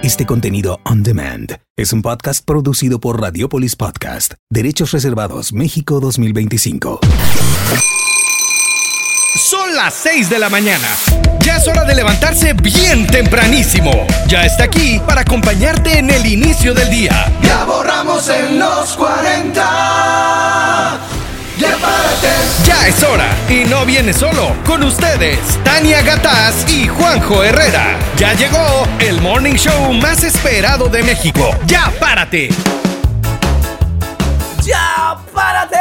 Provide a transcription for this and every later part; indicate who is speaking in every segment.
Speaker 1: Este contenido on demand es un podcast producido por Radiopolis Podcast. Derechos reservados México 2025.
Speaker 2: Son las 6 de la mañana. Ya es hora de levantarse bien tempranísimo. Ya está aquí para acompañarte en el inicio del día.
Speaker 3: Ya borramos en los 40. Ya párate.
Speaker 2: Ya es hora y no viene solo. Con ustedes, Tania Gataz y Juanjo Herrera. Ya llegó el morning show más esperado de México. ¡Ya párate!
Speaker 4: ¡Ya párate!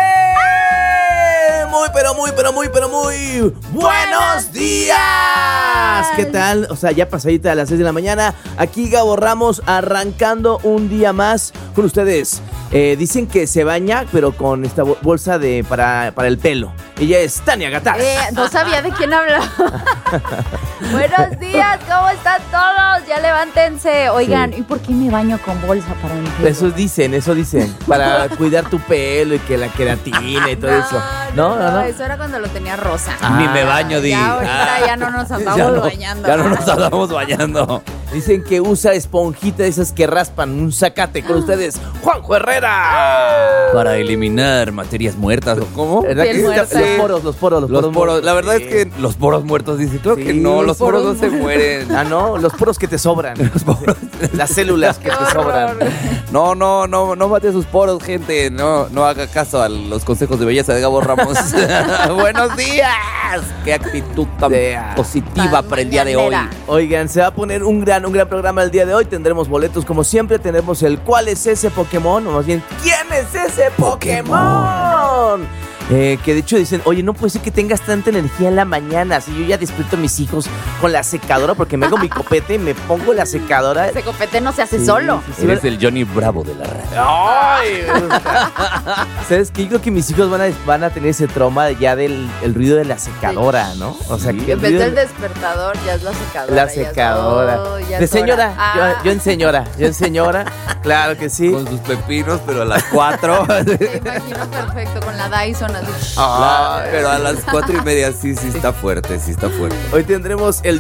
Speaker 4: Muy buenos días. ¿Qué tal? O sea, ya pasadita a las 6 de la mañana. Aquí Gabo Ramos arrancando un día más con ustedes. Dicen que se baña, pero con esta bolsa para el pelo. Ella es Tania Gataz.
Speaker 5: No sabía de quién hablaba. Buenos días, ¿cómo están todos? Ya levántense. Oigan, sí. ¿Y por qué me baño con bolsa para mi pelo?
Speaker 4: Eso dicen. Para cuidar tu pelo y que la queratina y todo eso. No.
Speaker 5: Eso era cuando lo tenía rosa.
Speaker 4: Ni me baño, di.
Speaker 5: Ya ahorita ya no nos andamos bañando.
Speaker 4: Ya no nos andamos bañando. Dicen que usa esponjita de esas que raspan un zacate. Con ustedes, Juanjo Herrera.
Speaker 6: Para eliminar materias muertas, ¿o cómo?
Speaker 4: ¿Verdad que los poros.
Speaker 6: La verdad es que los poros muertos, dice. Creo que no, los poros no se mueren.
Speaker 4: Ah, no, los poros que te sobran. Las células que te sobran.
Speaker 6: No mate sus poros, gente. No haga caso a los consejos de belleza de Gabo Ramos. Buenos días. Qué actitud tan positiva para el día de hoy.
Speaker 4: Oigan, se va a poner un gran programa el día de hoy. Tendremos boletos como siempre. Tendremos el ¿cuál es ese Pokémon? O más bien, ¿quién es ese Pokémon? Que de hecho dicen, oye, no puede ser que tengas tanta energía en la mañana. Si yo ya despierto a mis hijos con la secadora, porque me hago mi copete y me pongo la secadora.
Speaker 5: Ese copete no se hace solo.
Speaker 6: Sí, eres el Johnny Bravo de la radio.
Speaker 4: ¡Ay! ¿Sabes qué? Yo creo que mis hijos van a tener ese trauma ya del el ruido de la secadora, ¿no? O sea, que
Speaker 5: en vez del despertador ya es la secadora.
Speaker 4: La secadora. De señora. Yo en señora. Claro que sí.
Speaker 6: Con sus pepinos, pero a las 4.
Speaker 5: Te imagino perfecto con la Dyson.
Speaker 6: Pero a las 4:30 sí está fuerte.
Speaker 4: Hoy tendremos el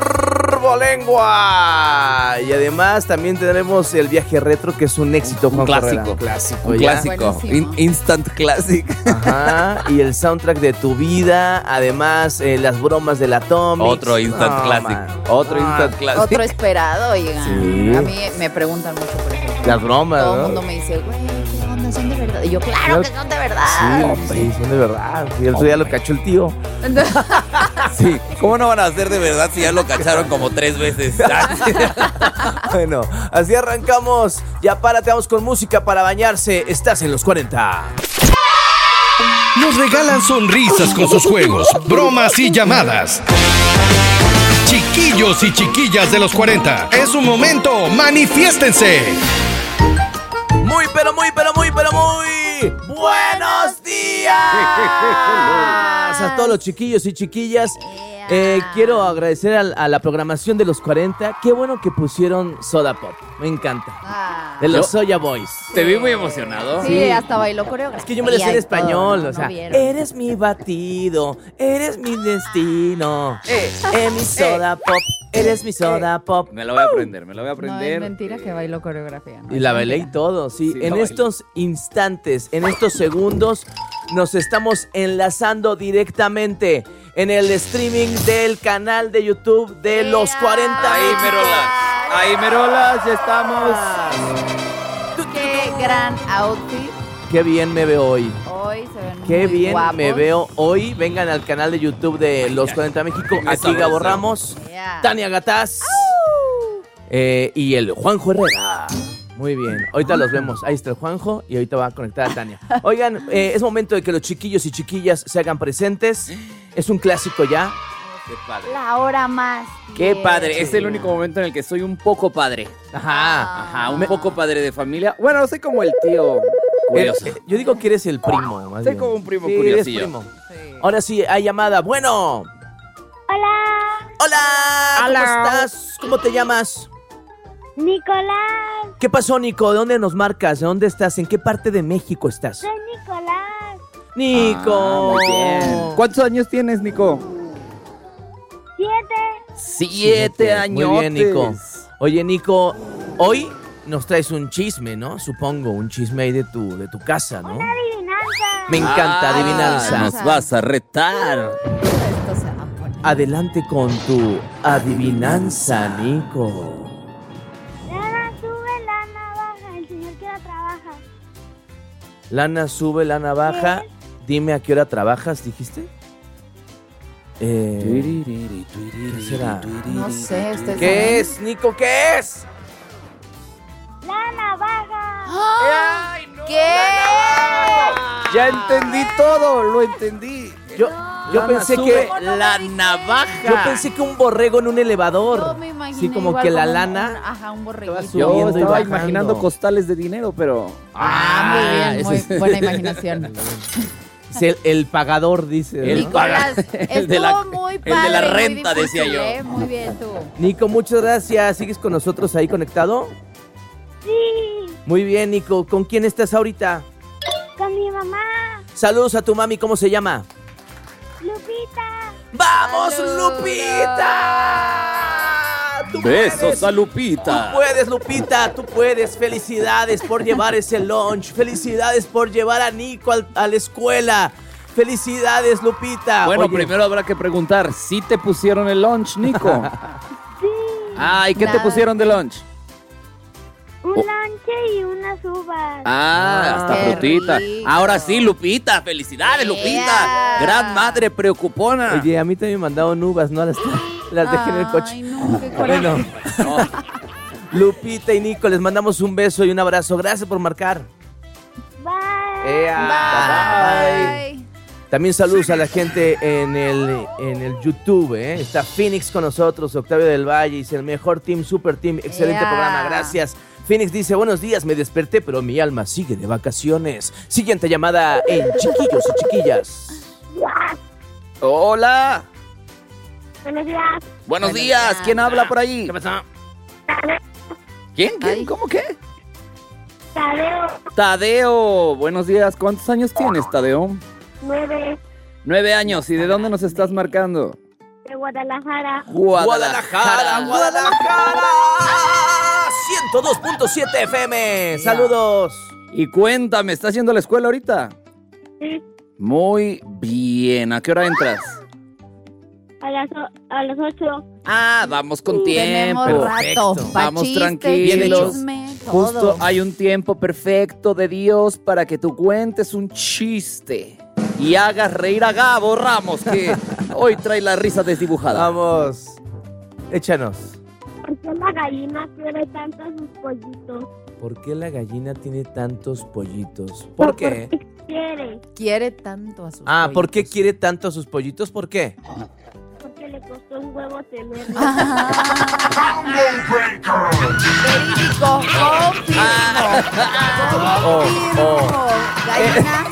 Speaker 4: Turbolengua. Y además también tendremos el viaje retro, que es un éxito, Juan Herrera.
Speaker 6: Un clásico. Instant classic.
Speaker 4: Ajá. Y el soundtrack de tu vida. Además, las bromas de la Atomics.
Speaker 6: Otro instant classic. Instant classic.
Speaker 5: Otro esperado, oigan.
Speaker 4: Sí.
Speaker 5: A mí me preguntan mucho por eso.
Speaker 4: Las bromas,
Speaker 5: Todo
Speaker 4: ¿no?
Speaker 5: el mundo me dice, güey, ¿qué onda? ¿Son de verdad? Y yo, claro que son de verdad.
Speaker 4: Sí, hombre, son de verdad. Y el otro día lo cachó el tío.
Speaker 6: Sí. ¿Cómo no van a ser de verdad si ya lo cacharon como 3 veces?
Speaker 4: Bueno, así arrancamos. Ya párate, vamos con música para bañarse. Estás en los 40.
Speaker 2: Nos regalan sonrisas con sus juegos, bromas y llamadas. Chiquillos y chiquillas de los 40, es un momento, manifiéstense.
Speaker 4: Muy buenos días a todos los chiquillos y chiquillas. Quiero agradecer a la programación de los 40. Qué bueno que pusieron Soda Pop, me encanta. De los Soya Boys.
Speaker 6: Te vi muy emocionado.
Speaker 5: Sí, hasta bailó coreografía.
Speaker 4: Es que yo me lo sé en español,
Speaker 5: todo,
Speaker 4: o sea,
Speaker 5: no
Speaker 4: eres mi batido, eres mi destino, mi Soda Pop, eres mi Soda Pop.
Speaker 6: Me lo voy a aprender.
Speaker 5: No, es mentira que bailó coreografía. ¿No?
Speaker 4: Y la bailé y todo, sí. En estos instantes, en estos segundos, nos estamos enlazando directamente en el streaming del canal de YouTube de los 40.
Speaker 6: Ahí, Merolas, ya estamos.
Speaker 5: Qué gran outfit.
Speaker 4: Qué bien me veo hoy.
Speaker 5: Hoy se ven
Speaker 4: Qué
Speaker 5: muy
Speaker 4: bien
Speaker 5: guapos.
Speaker 4: me veo hoy. Vengan al canal de YouTube de Los 40 México. Aquí Gabo Ramos, Tania Gataz y el Juanjo Herrera. Muy bien, ahorita los vemos. Ahí está el Juanjo y ahorita va a conectar a Tania. Oigan, es momento de que los chiquillos y chiquillas se hagan presentes. Es un clásico ya.
Speaker 6: Qué padre.
Speaker 5: La hora más.
Speaker 6: Qué padre. Es el único momento en el que soy un poco padre.
Speaker 4: Ajá.
Speaker 6: Un poco padre de familia. Bueno, soy como el tío curioso.
Speaker 4: Yo digo que eres el primo. Más
Speaker 6: Soy
Speaker 4: bien.
Speaker 6: como un primo
Speaker 4: Sí,
Speaker 6: curiosillo.
Speaker 4: eres primo. Sí. Ahora sí, hay llamada. Bueno. Hola. ¿Cómo estás? ¿Cómo te llamas?
Speaker 7: Nicolás.
Speaker 4: ¿Qué pasó, Nico? ¿De dónde nos marcas? ¿De dónde estás? ¿En qué parte de México estás?
Speaker 7: Soy Nicolás.
Speaker 4: Nico.
Speaker 6: Muy bien. ¿Cuántos años tienes, Nico?
Speaker 7: 7.
Speaker 6: 7 años.
Speaker 4: Muy bien, Nico. Oye, Nico, Hoy nos traes un chisme, ¿no? Supongo, un chisme ahí de tu casa, ¿no?
Speaker 7: Una adivinanza.
Speaker 4: Me encanta adivinanza.
Speaker 6: Nos vas a retar.
Speaker 5: Esto se va a poner.
Speaker 4: Adelante con tu adivinanza, Nico.
Speaker 7: Lana sube la navaja, el señor que la trabaja.
Speaker 4: Lana sube, lana baja. Dime a qué hora trabajas, ¿dijiste? ¿Qué será?
Speaker 5: No sé, ustedes
Speaker 4: ¿Qué
Speaker 5: saben.
Speaker 4: es, Nico? ¿Qué es?
Speaker 7: La navaja.
Speaker 5: ¡Ah! ¿Qué?
Speaker 6: Ya entendí todo, lo entendí.
Speaker 4: Yo
Speaker 6: Lana
Speaker 4: pensé
Speaker 6: sube
Speaker 4: que...
Speaker 6: la navaja.
Speaker 4: Yo pensé que un borrego en un elevador.
Speaker 5: Yo me imaginé
Speaker 4: Sí, como
Speaker 5: igual
Speaker 4: que la
Speaker 5: como
Speaker 4: lana...
Speaker 5: Ajá, un borreguito.
Speaker 6: Yo
Speaker 4: subiendo y
Speaker 6: estaba
Speaker 4: bajando.
Speaker 6: imaginando costales de dinero, pero...
Speaker 5: Muy bien, muy
Speaker 6: ese es-
Speaker 5: buena imaginación.
Speaker 4: Es el pagador, dice. ¿no?
Speaker 6: El
Speaker 5: Nicolás,
Speaker 6: el de la-
Speaker 5: estuvo muy
Speaker 6: el de la
Speaker 5: padre, muy
Speaker 6: renta,
Speaker 5: difícil,
Speaker 6: decía yo.
Speaker 5: Muy bien, tú.
Speaker 4: Nico, muchas gracias. ¿Sigues con nosotros ahí conectado?
Speaker 7: Sí,
Speaker 4: Muy bien, Nico. ¿Con quién estás ahorita?
Speaker 7: con mi mamá.
Speaker 4: Saludos a tu mami. ¿Cómo se llama?
Speaker 7: Lupita.
Speaker 4: ¡Vamos,
Speaker 5: Saludos.
Speaker 4: Lupita! ¡Tú
Speaker 6: Besos
Speaker 4: puedes!
Speaker 6: a Lupita.
Speaker 4: Tú puedes, Lupita, tú puedes. Felicidades por llevar ese lunch. Felicidades por llevar a Nico a la escuela. Felicidades, Lupita.
Speaker 6: Bueno,
Speaker 4: Oye,
Speaker 6: primero habrá que preguntar, ¿sí te pusieron el lunch, Nico?
Speaker 7: Sí,
Speaker 6: Ah, ¿y qué te
Speaker 5: Nada.
Speaker 6: pusieron de lunch?
Speaker 7: un lonche y unas uvas.
Speaker 6: Hasta
Speaker 5: qué
Speaker 6: frutita.
Speaker 5: rico.
Speaker 6: Ahora sí, Lupita. Felicidades, Lupita.
Speaker 5: Yeah.
Speaker 6: Gran madre preocupona.
Speaker 4: Oye, a mí también me mandaron uvas, ¿no? Las dejé en el coche.
Speaker 5: Ay, no, qué coraje.
Speaker 4: Bueno,
Speaker 6: No,
Speaker 4: Lupita y Nico, les mandamos un beso y un abrazo. Gracias por marcar.
Speaker 7: Bye.
Speaker 5: Bye.
Speaker 4: También saludos a la gente en el YouTube, ¿eh? Está Phoenix con nosotros, Octavio del Valle, dice el mejor team, super team, excelente
Speaker 5: Yeah.
Speaker 4: programa, gracias. Phoenix dice, buenos días, me desperté, pero mi alma sigue de vacaciones. Siguiente llamada en Chiquillos y Chiquillas.
Speaker 6: hola.
Speaker 7: Buenos días.
Speaker 6: Buenos
Speaker 5: Buenos
Speaker 6: días.
Speaker 5: días.
Speaker 6: ¿Quién habla por ahí?
Speaker 4: ¿Qué pasa?
Speaker 6: ¿Quién?
Speaker 5: Ay.
Speaker 6: ¿Cómo qué?
Speaker 7: Tadeo.
Speaker 6: Tadeo. Buenos días. ¿Cuántos años tienes, Tadeo?
Speaker 7: 9.
Speaker 6: 9 años. ¿Y de dónde nos estás marcando?
Speaker 7: De Guadalajara.
Speaker 4: Guadalajara. 102.7 FM. Saludos.
Speaker 6: Y cuéntame, ¿estás yendo a la escuela ahorita?
Speaker 7: Sí,
Speaker 6: Muy bien. ¿A qué hora entras?
Speaker 7: a las 8.
Speaker 6: Ah, vamos con tiempo.
Speaker 5: Tenemos rato.
Speaker 4: Perfecto.
Speaker 5: Pa'
Speaker 6: Vamos
Speaker 5: chiste,
Speaker 6: tranquilos.
Speaker 5: chisme,
Speaker 6: Justo
Speaker 5: todo.
Speaker 6: hay un tiempo perfecto de Dios para que tú cuentes un chiste y hagas reír a Gabo Ramos, que hoy trae la risa desdibujada.
Speaker 4: Vamos. Échanos.
Speaker 7: ¿Por qué la gallina quiere tanto a sus pollitos?
Speaker 4: ¿Por qué la gallina tiene tantos pollitos? ¿Por qué?
Speaker 7: Porque quiere.
Speaker 5: Quiere tanto a sus
Speaker 4: Ah, ¿por qué
Speaker 5: pollitos.
Speaker 4: quiere tanto a sus pollitos? ¿Por qué?
Speaker 7: Porque le costó un huevo tenerlo.
Speaker 5: Verídico, confirmo. Confirmo. Gallina,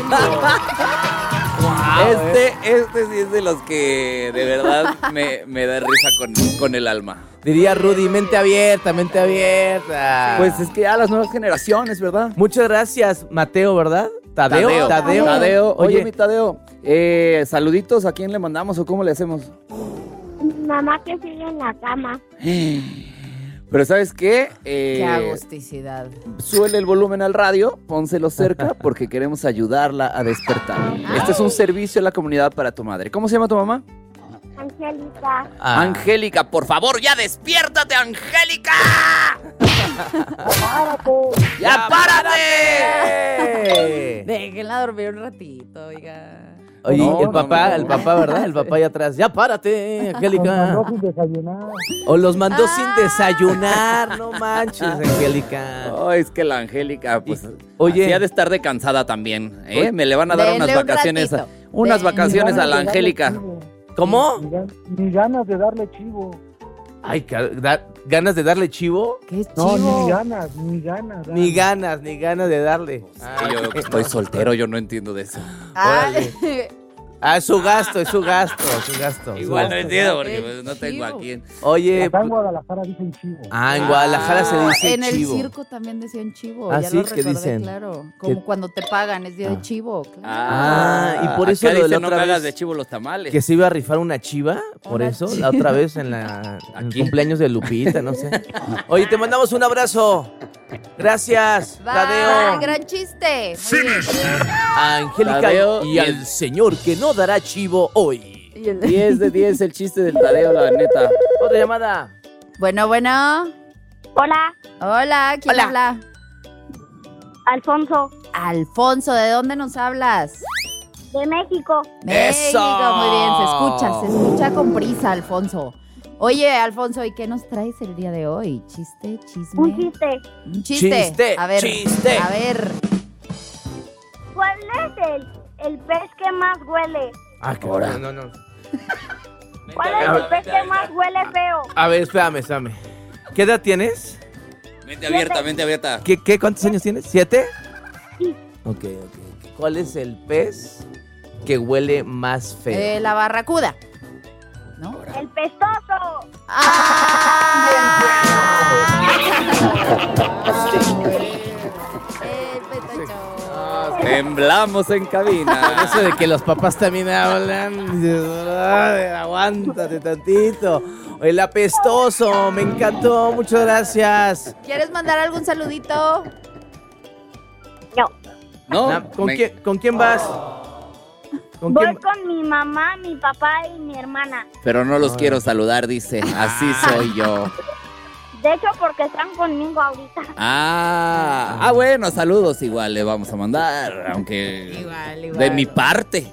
Speaker 6: Este sí es de los que de verdad me da risa con el alma.
Speaker 4: Diría Rudy, mente abierta, mente abierta.
Speaker 6: Pues es que a las nuevas generaciones, ¿verdad?
Speaker 4: Muchas gracias, Mateo, ¿verdad? Tadeo.
Speaker 6: Tadeo. Oye,
Speaker 4: Oye,
Speaker 6: mi Tadeo, saluditos, ¿a quién le mandamos o cómo le hacemos?
Speaker 7: Mi mamá que sigue en la cama.
Speaker 6: Pero ¿sabes qué?
Speaker 5: Qué agusticidad.
Speaker 6: Suele el volumen al radio, pónselo cerca porque queremos ayudarla a despertar. Este es un servicio a la comunidad para tu madre. ¿Cómo se llama tu mamá?
Speaker 7: Angélica.
Speaker 6: Angélica, por favor, ya despiértate, Angélica. ¡Ya párate!
Speaker 5: Déjenla dormir un ratito, oiga.
Speaker 4: Oye,
Speaker 6: No,
Speaker 4: el papá,
Speaker 6: no.
Speaker 4: ¿verdad? El papá allá atrás. Ya párate, Angélica. O los mandó sin desayunar, no manches, Angélica.
Speaker 6: Oh, es que la Angélica, pues,
Speaker 4: Oye.
Speaker 6: así ha de estar de cansada también, ¿eh?
Speaker 4: Oye.
Speaker 6: Me le van a dar
Speaker 5: Denle
Speaker 6: unas
Speaker 5: un
Speaker 6: vacaciones,
Speaker 5: ratito.
Speaker 6: unas
Speaker 5: Denle.
Speaker 6: vacaciones a la Angélica.
Speaker 4: ¿Cómo?
Speaker 8: Ni ganas de darle chivo.
Speaker 4: Ay, ¿ganas de darle chivo?
Speaker 5: ¿Qué
Speaker 8: No,
Speaker 5: chivo?
Speaker 8: ni ganas, ni ganas.
Speaker 4: Ni ganas de darle.
Speaker 6: Que yo estoy soltero, yo no entiendo de eso.
Speaker 5: Ah,
Speaker 4: Órale. Ah, es su gasto.
Speaker 6: Igual no entiendo porque pues, no tengo a quién.
Speaker 4: Oye.
Speaker 8: Acá en Guadalajara dicen chivo.
Speaker 4: En Guadalajara se dice
Speaker 5: en
Speaker 4: chivo.
Speaker 5: el circo también decían chivo.
Speaker 4: Ah,
Speaker 5: ya
Speaker 4: sí,
Speaker 5: lo
Speaker 4: ¿qué
Speaker 5: recordé,
Speaker 4: dicen?
Speaker 5: claro. Como cuando te pagan, es día de chivo.
Speaker 6: Ah,
Speaker 4: y por eso
Speaker 6: acá
Speaker 4: lo de la
Speaker 6: dicen, no
Speaker 4: otra
Speaker 6: me hagas
Speaker 4: vez
Speaker 6: de chivo los tamales.
Speaker 4: que se iba a rifar una chiva, por
Speaker 5: Una
Speaker 4: eso,
Speaker 5: chiva.
Speaker 4: la otra vez en el cumpleaños de Lupita, no sé. Oye, te mandamos un abrazo. Gracias, Tadeo.
Speaker 5: Gran chiste. Muy bien.
Speaker 4: A Angélica
Speaker 6: Tadeo
Speaker 4: y al señor que no dará chivo hoy.
Speaker 5: Y el-
Speaker 6: 10 de 10 el chiste del Tadeo, la neta.
Speaker 4: Otra llamada.
Speaker 5: Bueno.
Speaker 7: Hola,
Speaker 5: Hola, ¿quién
Speaker 4: Hola.
Speaker 5: habla?
Speaker 7: Alfonso,
Speaker 5: Alfonso, ¿de dónde nos hablas?
Speaker 7: de México.
Speaker 4: ¡Eso!
Speaker 5: México, muy bien, se escucha con prisa, Alfonso. Oye, Alfonso, ¿y qué nos traes el día de hoy? ¿Chiste, chisme?
Speaker 7: Un chiste.
Speaker 5: Un chiste.
Speaker 4: Chiste,
Speaker 5: A ver,
Speaker 4: chiste.
Speaker 5: a ver.
Speaker 7: ¿Cuál es el pez que más huele?
Speaker 4: Qué hora. No.
Speaker 7: ¿Cuál es el pez que más huele feo?
Speaker 4: A ver, espérame. ¿Qué edad tienes?
Speaker 6: Mente abierta.
Speaker 4: ¿Qué? ¿Cuántos años tienes? ¿7?
Speaker 7: Sí.
Speaker 4: Ok. ¿Cuál es el pez que huele más feo?
Speaker 5: La barracuda. ¿No?
Speaker 7: El pestoso.
Speaker 6: Temblamos en cabina.
Speaker 4: Eso de que los papás también hablan. Dices, "Ay, aguántate tantito. El apestoso, me encantó, muchas gracias.
Speaker 5: ¿Quieres mandar algún saludito?
Speaker 6: ¿No?
Speaker 4: ¿Con quién vas? ¿Con
Speaker 7: Voy
Speaker 4: quién?
Speaker 7: con mi mamá, mi papá y mi hermana.
Speaker 6: Pero no los quiero saludar, dice. Así soy yo.
Speaker 7: De hecho, porque están conmigo ahorita.
Speaker 6: Bueno, saludos igual le vamos a mandar, aunque
Speaker 5: Igual.
Speaker 6: de mi parte.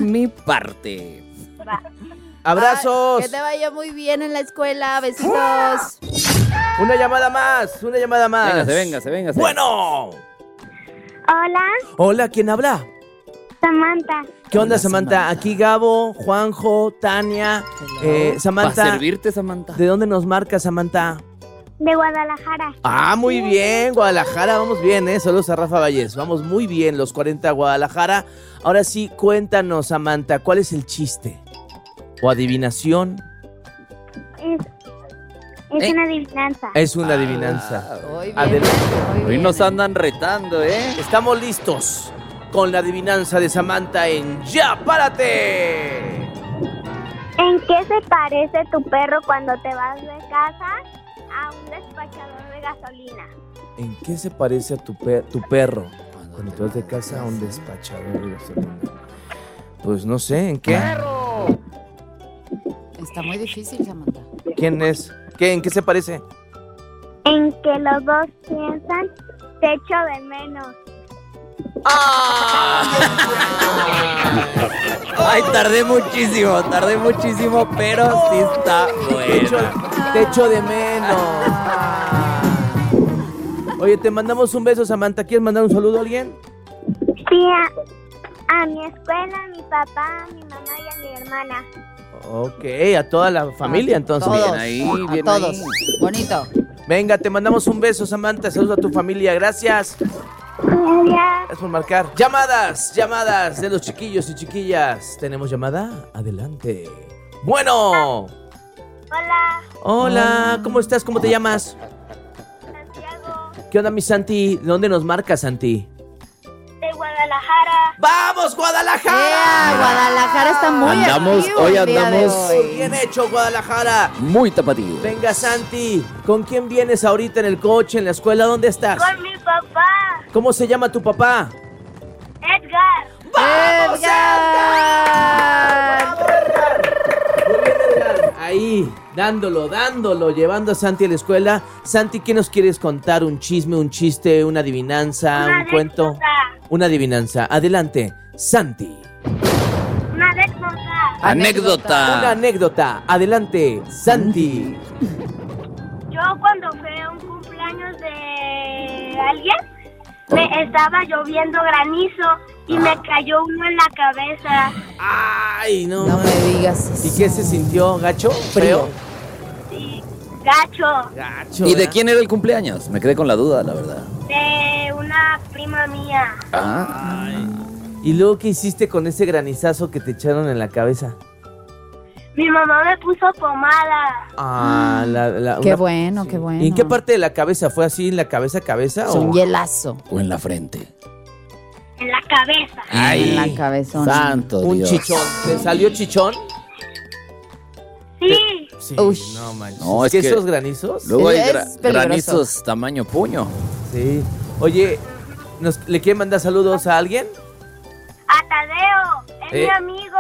Speaker 7: Va.
Speaker 4: ¡Abrazos!
Speaker 5: Que te vaya muy bien en la escuela. Besitos.
Speaker 4: Una llamada más.
Speaker 6: Véngase.
Speaker 4: Bueno.
Speaker 7: Hola,
Speaker 4: Hola, ¿quién habla?
Speaker 7: Samantha.
Speaker 4: ¿Qué onda, Samantha? Aquí Gabo, Juanjo, Tania, Samantha.
Speaker 6: ¿Para servirte, Samantha?
Speaker 4: ¿De dónde nos marca, Samantha?
Speaker 7: De Guadalajara.
Speaker 4: Muy bien, Guadalajara, vamos bien, Saludos a Rafa Valles, vamos muy bien, los 40 Guadalajara. Ahora sí, cuéntanos, Samantha, ¿cuál es el chiste? ¿O adivinación?
Speaker 7: Es una adivinanza.
Speaker 4: Es una adivinanza.
Speaker 5: Muy bien.
Speaker 4: Adelante.
Speaker 5: Muy
Speaker 6: Hoy
Speaker 5: bien.
Speaker 6: nos andan retando,
Speaker 4: Estamos listos con la adivinanza de Samantha en Ya Párate.
Speaker 7: ¿En qué se parece tu perro cuando te vas de casa a un despachador de gasolina?
Speaker 4: ¿En qué se parece a tu perro cuando te vas de casa a un despachador de gasolina? Pues no sé, ¿en qué?
Speaker 5: Está muy difícil, Samantha.
Speaker 4: ¿Quién es? ¿En qué se parece?
Speaker 7: En que los dos piensan, te echo de menos.
Speaker 6: Ay, tardé muchísimo, pero sí está buena.
Speaker 4: Te echo de menos. Oye, te mandamos un beso, Samantha. ¿Quieres mandar un saludo a alguien?
Speaker 7: Sí, a mi escuela, a mi papá, a mi mamá y a mi hermana.
Speaker 4: Ok, a toda la familia, entonces.
Speaker 5: Todos.
Speaker 6: Bien
Speaker 5: A todos.
Speaker 6: ahí.
Speaker 5: Bonito.
Speaker 4: Venga, te mandamos un beso, Samantha. Saludos a tu familia. Gracias.
Speaker 7: Adiós.
Speaker 4: Gracias por marcar. Llamadas de los chiquillos y chiquillas. ¿Tenemos llamada? Adelante. Bueno. Hola, ¿cómo estás? ¿Cómo te llamas?
Speaker 7: Santiago,
Speaker 4: ¿Qué onda, mi Santi? ¿De dónde nos marcas, Santi?
Speaker 7: de Guadalajara.
Speaker 4: ¡Vamos, Guadalajara!
Speaker 5: Guadalajara está muy activo
Speaker 6: Hoy
Speaker 5: el día de
Speaker 6: andamos-
Speaker 5: hoy.
Speaker 4: Bien hecho, Guadalajara.
Speaker 6: Muy tapatío.
Speaker 4: Venga, Santi. ¿Con quién vienes ahorita en el coche, en la escuela? ¿Dónde estás?
Speaker 7: Con mi papá,
Speaker 4: ¿Cómo se llama tu papá?
Speaker 7: Edgar.
Speaker 4: ¡Vamos,
Speaker 5: Edgar!
Speaker 4: Muy bien, Edgar. Ahí, dándolo, llevando a Santi a la escuela. Santi, ¿qué nos quieres contar? ¿Un chisme, un chiste, una adivinanza,
Speaker 7: Una
Speaker 4: un cuento?
Speaker 7: anécdota.
Speaker 4: Una adivinanza. Adelante, Santi.
Speaker 7: Una anécdota.
Speaker 4: Una
Speaker 6: Anécdota.
Speaker 4: anécdota. Adelante, Santi.
Speaker 7: Yo cuando fui a un cumpleaños de alguien, me estaba lloviendo granizo y me cayó uno en la cabeza.
Speaker 4: Ay, no.
Speaker 5: No me digas
Speaker 4: ¿Y
Speaker 5: eso.
Speaker 4: qué se sintió? ¿Gacho? ¿Feo?
Speaker 7: Sí, gacho.
Speaker 4: Gacho.
Speaker 6: ¿Y de
Speaker 4: ¿verdad?
Speaker 6: quién era el cumpleaños? Me quedé con la duda, la verdad.
Speaker 7: De una prima mía.
Speaker 4: ¿Y luego qué hiciste con ese granizazo que te echaron en la cabeza?
Speaker 7: Mi mamá me puso pomada.
Speaker 5: Qué bueno, qué bueno.
Speaker 4: ¿Y en qué parte de la cabeza? ¿Fue así en la cabeza
Speaker 5: Es un hielazo.
Speaker 6: O en la frente.
Speaker 7: En la cabeza.
Speaker 5: En la cabezona.
Speaker 6: Santo
Speaker 4: Un
Speaker 6: Dios.
Speaker 4: chichón. ¿Te salió chichón?
Speaker 7: Sí.
Speaker 4: Sí,
Speaker 5: Ush.
Speaker 4: no manches.
Speaker 6: No, es
Speaker 4: ¿Qué
Speaker 6: que-
Speaker 4: esos granizos?
Speaker 6: Luego hay
Speaker 5: Es peligroso.
Speaker 6: granizos tamaño puño.
Speaker 4: Sí. Oye, ¿le quieren mandar saludos a alguien?
Speaker 7: A Tadeo. Es mi amigo.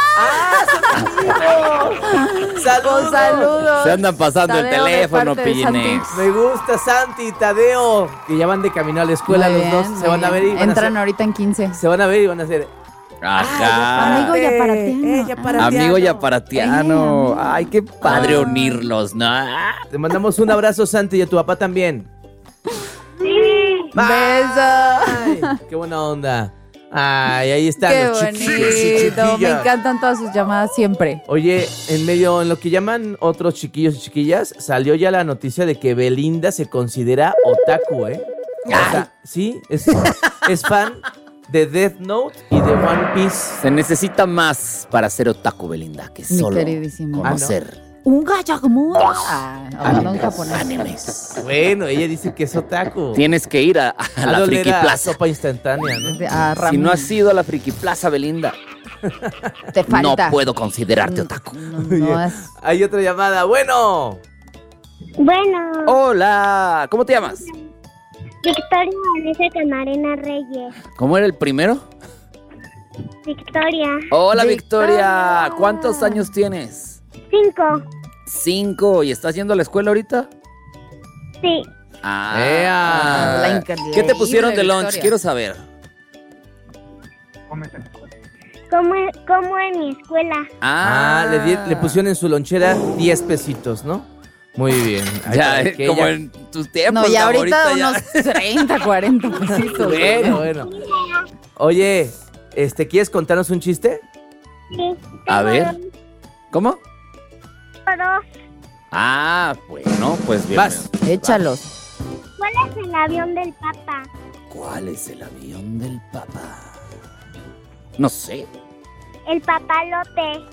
Speaker 4: ¡Saludos!
Speaker 5: Saludos.
Speaker 6: Se andan pasando el
Speaker 5: Tadeo, de
Speaker 6: teléfono,
Speaker 5: parte de
Speaker 6: pillines.
Speaker 4: Me gusta Santi y Tadeo, que ya van de camino a la escuela
Speaker 5: Muy
Speaker 4: los
Speaker 5: bien,
Speaker 4: dos.
Speaker 5: muy
Speaker 4: Se van a ver y
Speaker 5: bien.
Speaker 4: van
Speaker 5: Entran
Speaker 4: a
Speaker 5: ahorita en 15.
Speaker 4: hacer, se van a ver y van a hacer.
Speaker 6: Ajá.
Speaker 5: Amigo y aparatiano.
Speaker 6: Amigo y aparatiano.
Speaker 5: amigo.
Speaker 6: Ay, qué padre unirlos, ¿no?
Speaker 4: Te mandamos un abrazo, Santi, y a tu papá también.
Speaker 7: Sí.
Speaker 5: Beso.
Speaker 4: Ay, qué buena onda. Ay, ahí están
Speaker 5: Qué
Speaker 4: los chiquillos y
Speaker 5: bonito. Me
Speaker 4: chiquillas.
Speaker 5: encantan todas sus llamadas siempre.
Speaker 4: Oye, en lo que llaman otros chiquillos y chiquillas, salió ya la noticia de que Belinda se considera otaku, ¿eh? O sea, sí, es fan de Death Note y de One Piece.
Speaker 6: Se necesita más para ser otaku, Belinda, que
Speaker 5: Mi
Speaker 6: solo
Speaker 5: queridísimo.
Speaker 6: conocer
Speaker 5: Un gallamudo. Hablando en japonés.
Speaker 6: animes.
Speaker 4: Bueno, ella dice que es otaku.
Speaker 6: Tienes que ir a la
Speaker 4: doler
Speaker 6: Friki
Speaker 4: a
Speaker 6: Plaza.
Speaker 4: sopa instantánea, ¿no?
Speaker 5: A
Speaker 6: Si
Speaker 5: Ramón,
Speaker 6: no has ido a la Friki Plaza, Belinda,
Speaker 5: te falta.
Speaker 6: no puedo considerarte otaku.
Speaker 5: No es.
Speaker 4: Hay otra llamada. Bueno.
Speaker 7: Bueno,
Speaker 6: Hola, ¿cómo te llamas?
Speaker 7: Victoria Vanessa Camarena Reyes.
Speaker 6: ¿Cómo era el primero?
Speaker 7: Victoria.
Speaker 6: Hola,
Speaker 5: Victoria.
Speaker 6: Victoria. ¿Cuántos años tienes?
Speaker 7: 5.
Speaker 6: 5. ¿Y estás yendo a la escuela ahorita?
Speaker 7: Sí.
Speaker 6: Ah.
Speaker 5: La increíble
Speaker 6: ¿Qué te pusieron de lunch?
Speaker 5: Victoria.
Speaker 6: Quiero saber.
Speaker 7: Como en mi escuela.
Speaker 4: Le pusieron en su lonchera 10 pesitos, ¿no? Muy bien. Ahí
Speaker 6: Ya,
Speaker 4: para que
Speaker 6: como
Speaker 4: ella-
Speaker 6: en tus tiempos.
Speaker 5: No, ya
Speaker 6: Gabo,
Speaker 5: ahorita
Speaker 6: ya.
Speaker 5: unos 30, 40 pesitos.
Speaker 4: Bueno. Oye, ¿quieres contarnos un chiste?
Speaker 7: Sí.
Speaker 6: A ver. ¿Cómo?
Speaker 7: Tengo 2.
Speaker 6: Ah, bueno, pues bien.
Speaker 4: Vas.
Speaker 5: Échalos.
Speaker 7: ¿Cuál es el avión del Papa?
Speaker 6: ¿Cuál es el avión del Papa? No sé.
Speaker 7: El papalote.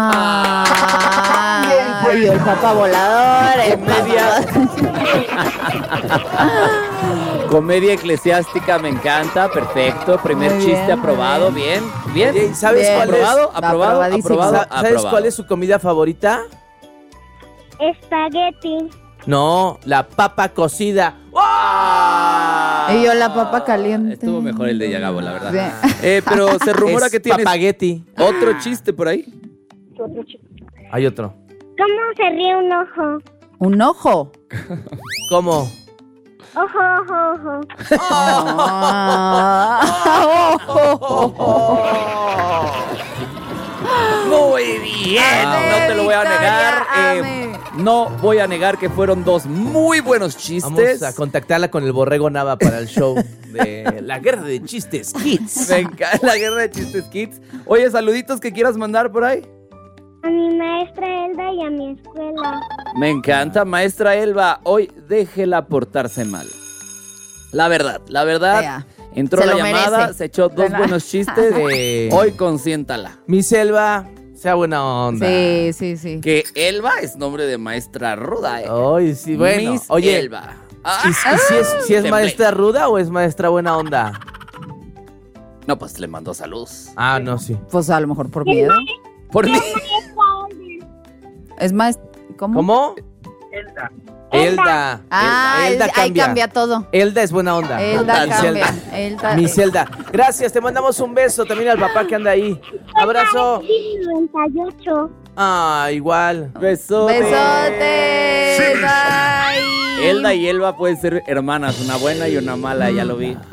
Speaker 5: Ay, el papá volador. El
Speaker 6: Comedia eclesiástica me encanta, perfecto. Primer
Speaker 5: Muy
Speaker 6: chiste
Speaker 5: bien,
Speaker 6: aprobado,
Speaker 5: muy
Speaker 6: bien, bien.
Speaker 4: Oye, ¿sabes
Speaker 5: Bien.
Speaker 4: cuál es?
Speaker 6: ¿Aprobado? ¿Aprobado?
Speaker 5: Aprobadísimo.
Speaker 6: ¿Aprobado?
Speaker 4: ¿Sabes
Speaker 6: Aprobado.
Speaker 4: cuál es su comida favorita?
Speaker 7: Espagueti.
Speaker 4: No, la papa cocida. ¡Oh!
Speaker 5: Y yo la papa caliente.
Speaker 6: Estuvo mejor el de Yagabo, la verdad.
Speaker 5: Sí.
Speaker 6: Pero se rumora
Speaker 4: Es
Speaker 6: que tienes
Speaker 4: papagueti.
Speaker 6: otro chiste por ahí.
Speaker 4: Hay otro.
Speaker 7: ¿Cómo se ríe un ojo?
Speaker 5: Un ojo.
Speaker 4: ¿Cómo?
Speaker 7: Ojo, ojo, ojo.
Speaker 6: Muy bien, no te lo voy a negar.
Speaker 5: Ame.
Speaker 6: No voy a negar que fueron dos muy buenos chistes.
Speaker 4: Vamos a contactarla con el Borrego Nava para el show de la guerra de chistes kids.
Speaker 6: Me encanta la guerra de chistes kids. Oye, saluditos que quieras mandar por ahí.
Speaker 7: A mi maestra Elda y a mi escuela.
Speaker 6: Me encanta, maestra Elba. Hoy déjela portarse mal. La verdad,
Speaker 5: Vea,
Speaker 6: entró
Speaker 5: se
Speaker 6: la
Speaker 5: lo
Speaker 6: llamada,
Speaker 5: merece.
Speaker 6: se echó dos buenos chistes. Hoy consiéntala.
Speaker 4: Mi Selva, sea buena onda.
Speaker 5: Sí, sí, sí.
Speaker 6: Que Elba es nombre de maestra ruda,
Speaker 4: Ay, sí, bueno.
Speaker 6: Miss
Speaker 4: Oye,
Speaker 6: Elba.
Speaker 4: ¿y si es
Speaker 6: Temblé.
Speaker 4: maestra ruda o es maestra buena onda?
Speaker 6: No, pues le mandó saludos.
Speaker 4: Ah, no, sí.
Speaker 5: Pues a lo mejor por miedo.
Speaker 6: Por mí.
Speaker 5: Es más, ¿cómo?
Speaker 4: ¿Cómo? Elda.
Speaker 5: Ah,
Speaker 4: Elda
Speaker 5: ahí cambia todo.
Speaker 4: Elda es buena onda.
Speaker 5: Elda
Speaker 4: Mi
Speaker 5: cambia.
Speaker 4: Zelda.
Speaker 5: Elda.
Speaker 4: Mi Zelda. Gracias, te mandamos un beso también al papá que anda ahí. Abrazo.
Speaker 7: 98.
Speaker 4: Ah, igual.
Speaker 6: Besote.
Speaker 5: Besote. Bye.
Speaker 6: Elda y Elba pueden ser hermanas, una buena y una mala, ya lo vi.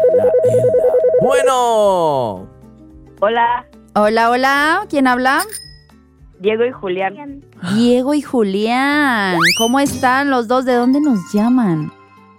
Speaker 4: Bueno.
Speaker 9: Hola,
Speaker 5: Hola, hola. ¿Quién habla?
Speaker 9: Diego y Julián.
Speaker 5: Diego y Julián. ¿Cómo están los dos? ¿De dónde nos llaman?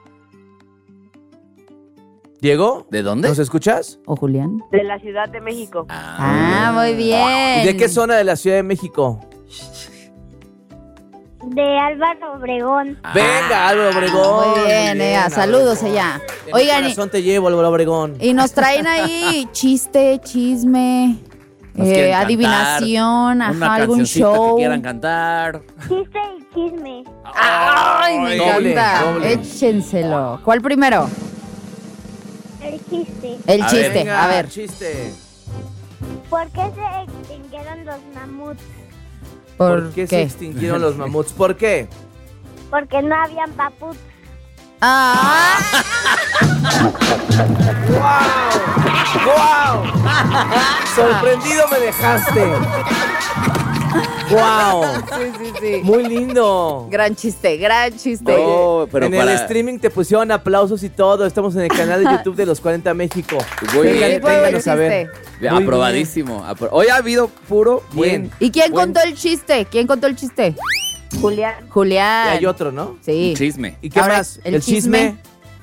Speaker 4: ¿Diego?
Speaker 6: ¿De dónde?
Speaker 4: ¿Nos escuchas?
Speaker 5: ¿O Julián?
Speaker 9: De la Ciudad de México.
Speaker 5: Ah,
Speaker 6: Ah,
Speaker 5: muy bien.
Speaker 4: ¿Y de qué zona de la Ciudad de México?
Speaker 7: De Álvaro Obregón.
Speaker 4: Venga, Álvaro Obregón.
Speaker 5: Muy bien, saludos allá.
Speaker 4: Oigan, corazón te llevo, Álvaro Obregón.
Speaker 5: Y nos traen ahí chiste, chisme, adivinación, algún show.
Speaker 6: Que quieran cantar.
Speaker 7: Chiste y chisme.
Speaker 5: ¡Ay, me encanta!
Speaker 4: doble.
Speaker 5: Échenselo. ¿Cuál primero?
Speaker 7: El chiste.
Speaker 5: El chiste,
Speaker 4: Venga,
Speaker 5: a ver.
Speaker 4: Chiste.
Speaker 7: ¿Por qué se extinguieron los mamuts?
Speaker 4: ¿Por qué se extinguieron los mamuts? ¿Por qué?
Speaker 7: Porque no habían paputs.
Speaker 5: ¡Ah!
Speaker 4: ¡Wow! Sorprendido me dejaste. ¡Wow!
Speaker 5: Sí.
Speaker 4: Muy lindo.
Speaker 5: Gran chiste, gran chiste.
Speaker 6: No, pero
Speaker 4: en el streaming te pusieron aplausos y todo. Estamos en el canal de YouTube de Los 40 México.
Speaker 6: Muy
Speaker 5: Sí,
Speaker 6: bien.
Speaker 5: fue buen
Speaker 4: Vénganos a ver.
Speaker 5: chiste.
Speaker 4: Muy
Speaker 6: Aprobadísimo. Hoy ha habido puro
Speaker 4: Bien.
Speaker 5: ¿Y quién contó el chiste? ¿Quién contó el chiste?
Speaker 9: Julián.
Speaker 4: Y
Speaker 5: Julián.
Speaker 4: hay otro, ¿no?
Speaker 5: Sí.
Speaker 6: Chisme.
Speaker 4: ¿Y qué
Speaker 5: Ahora,
Speaker 4: más?
Speaker 5: el chisme.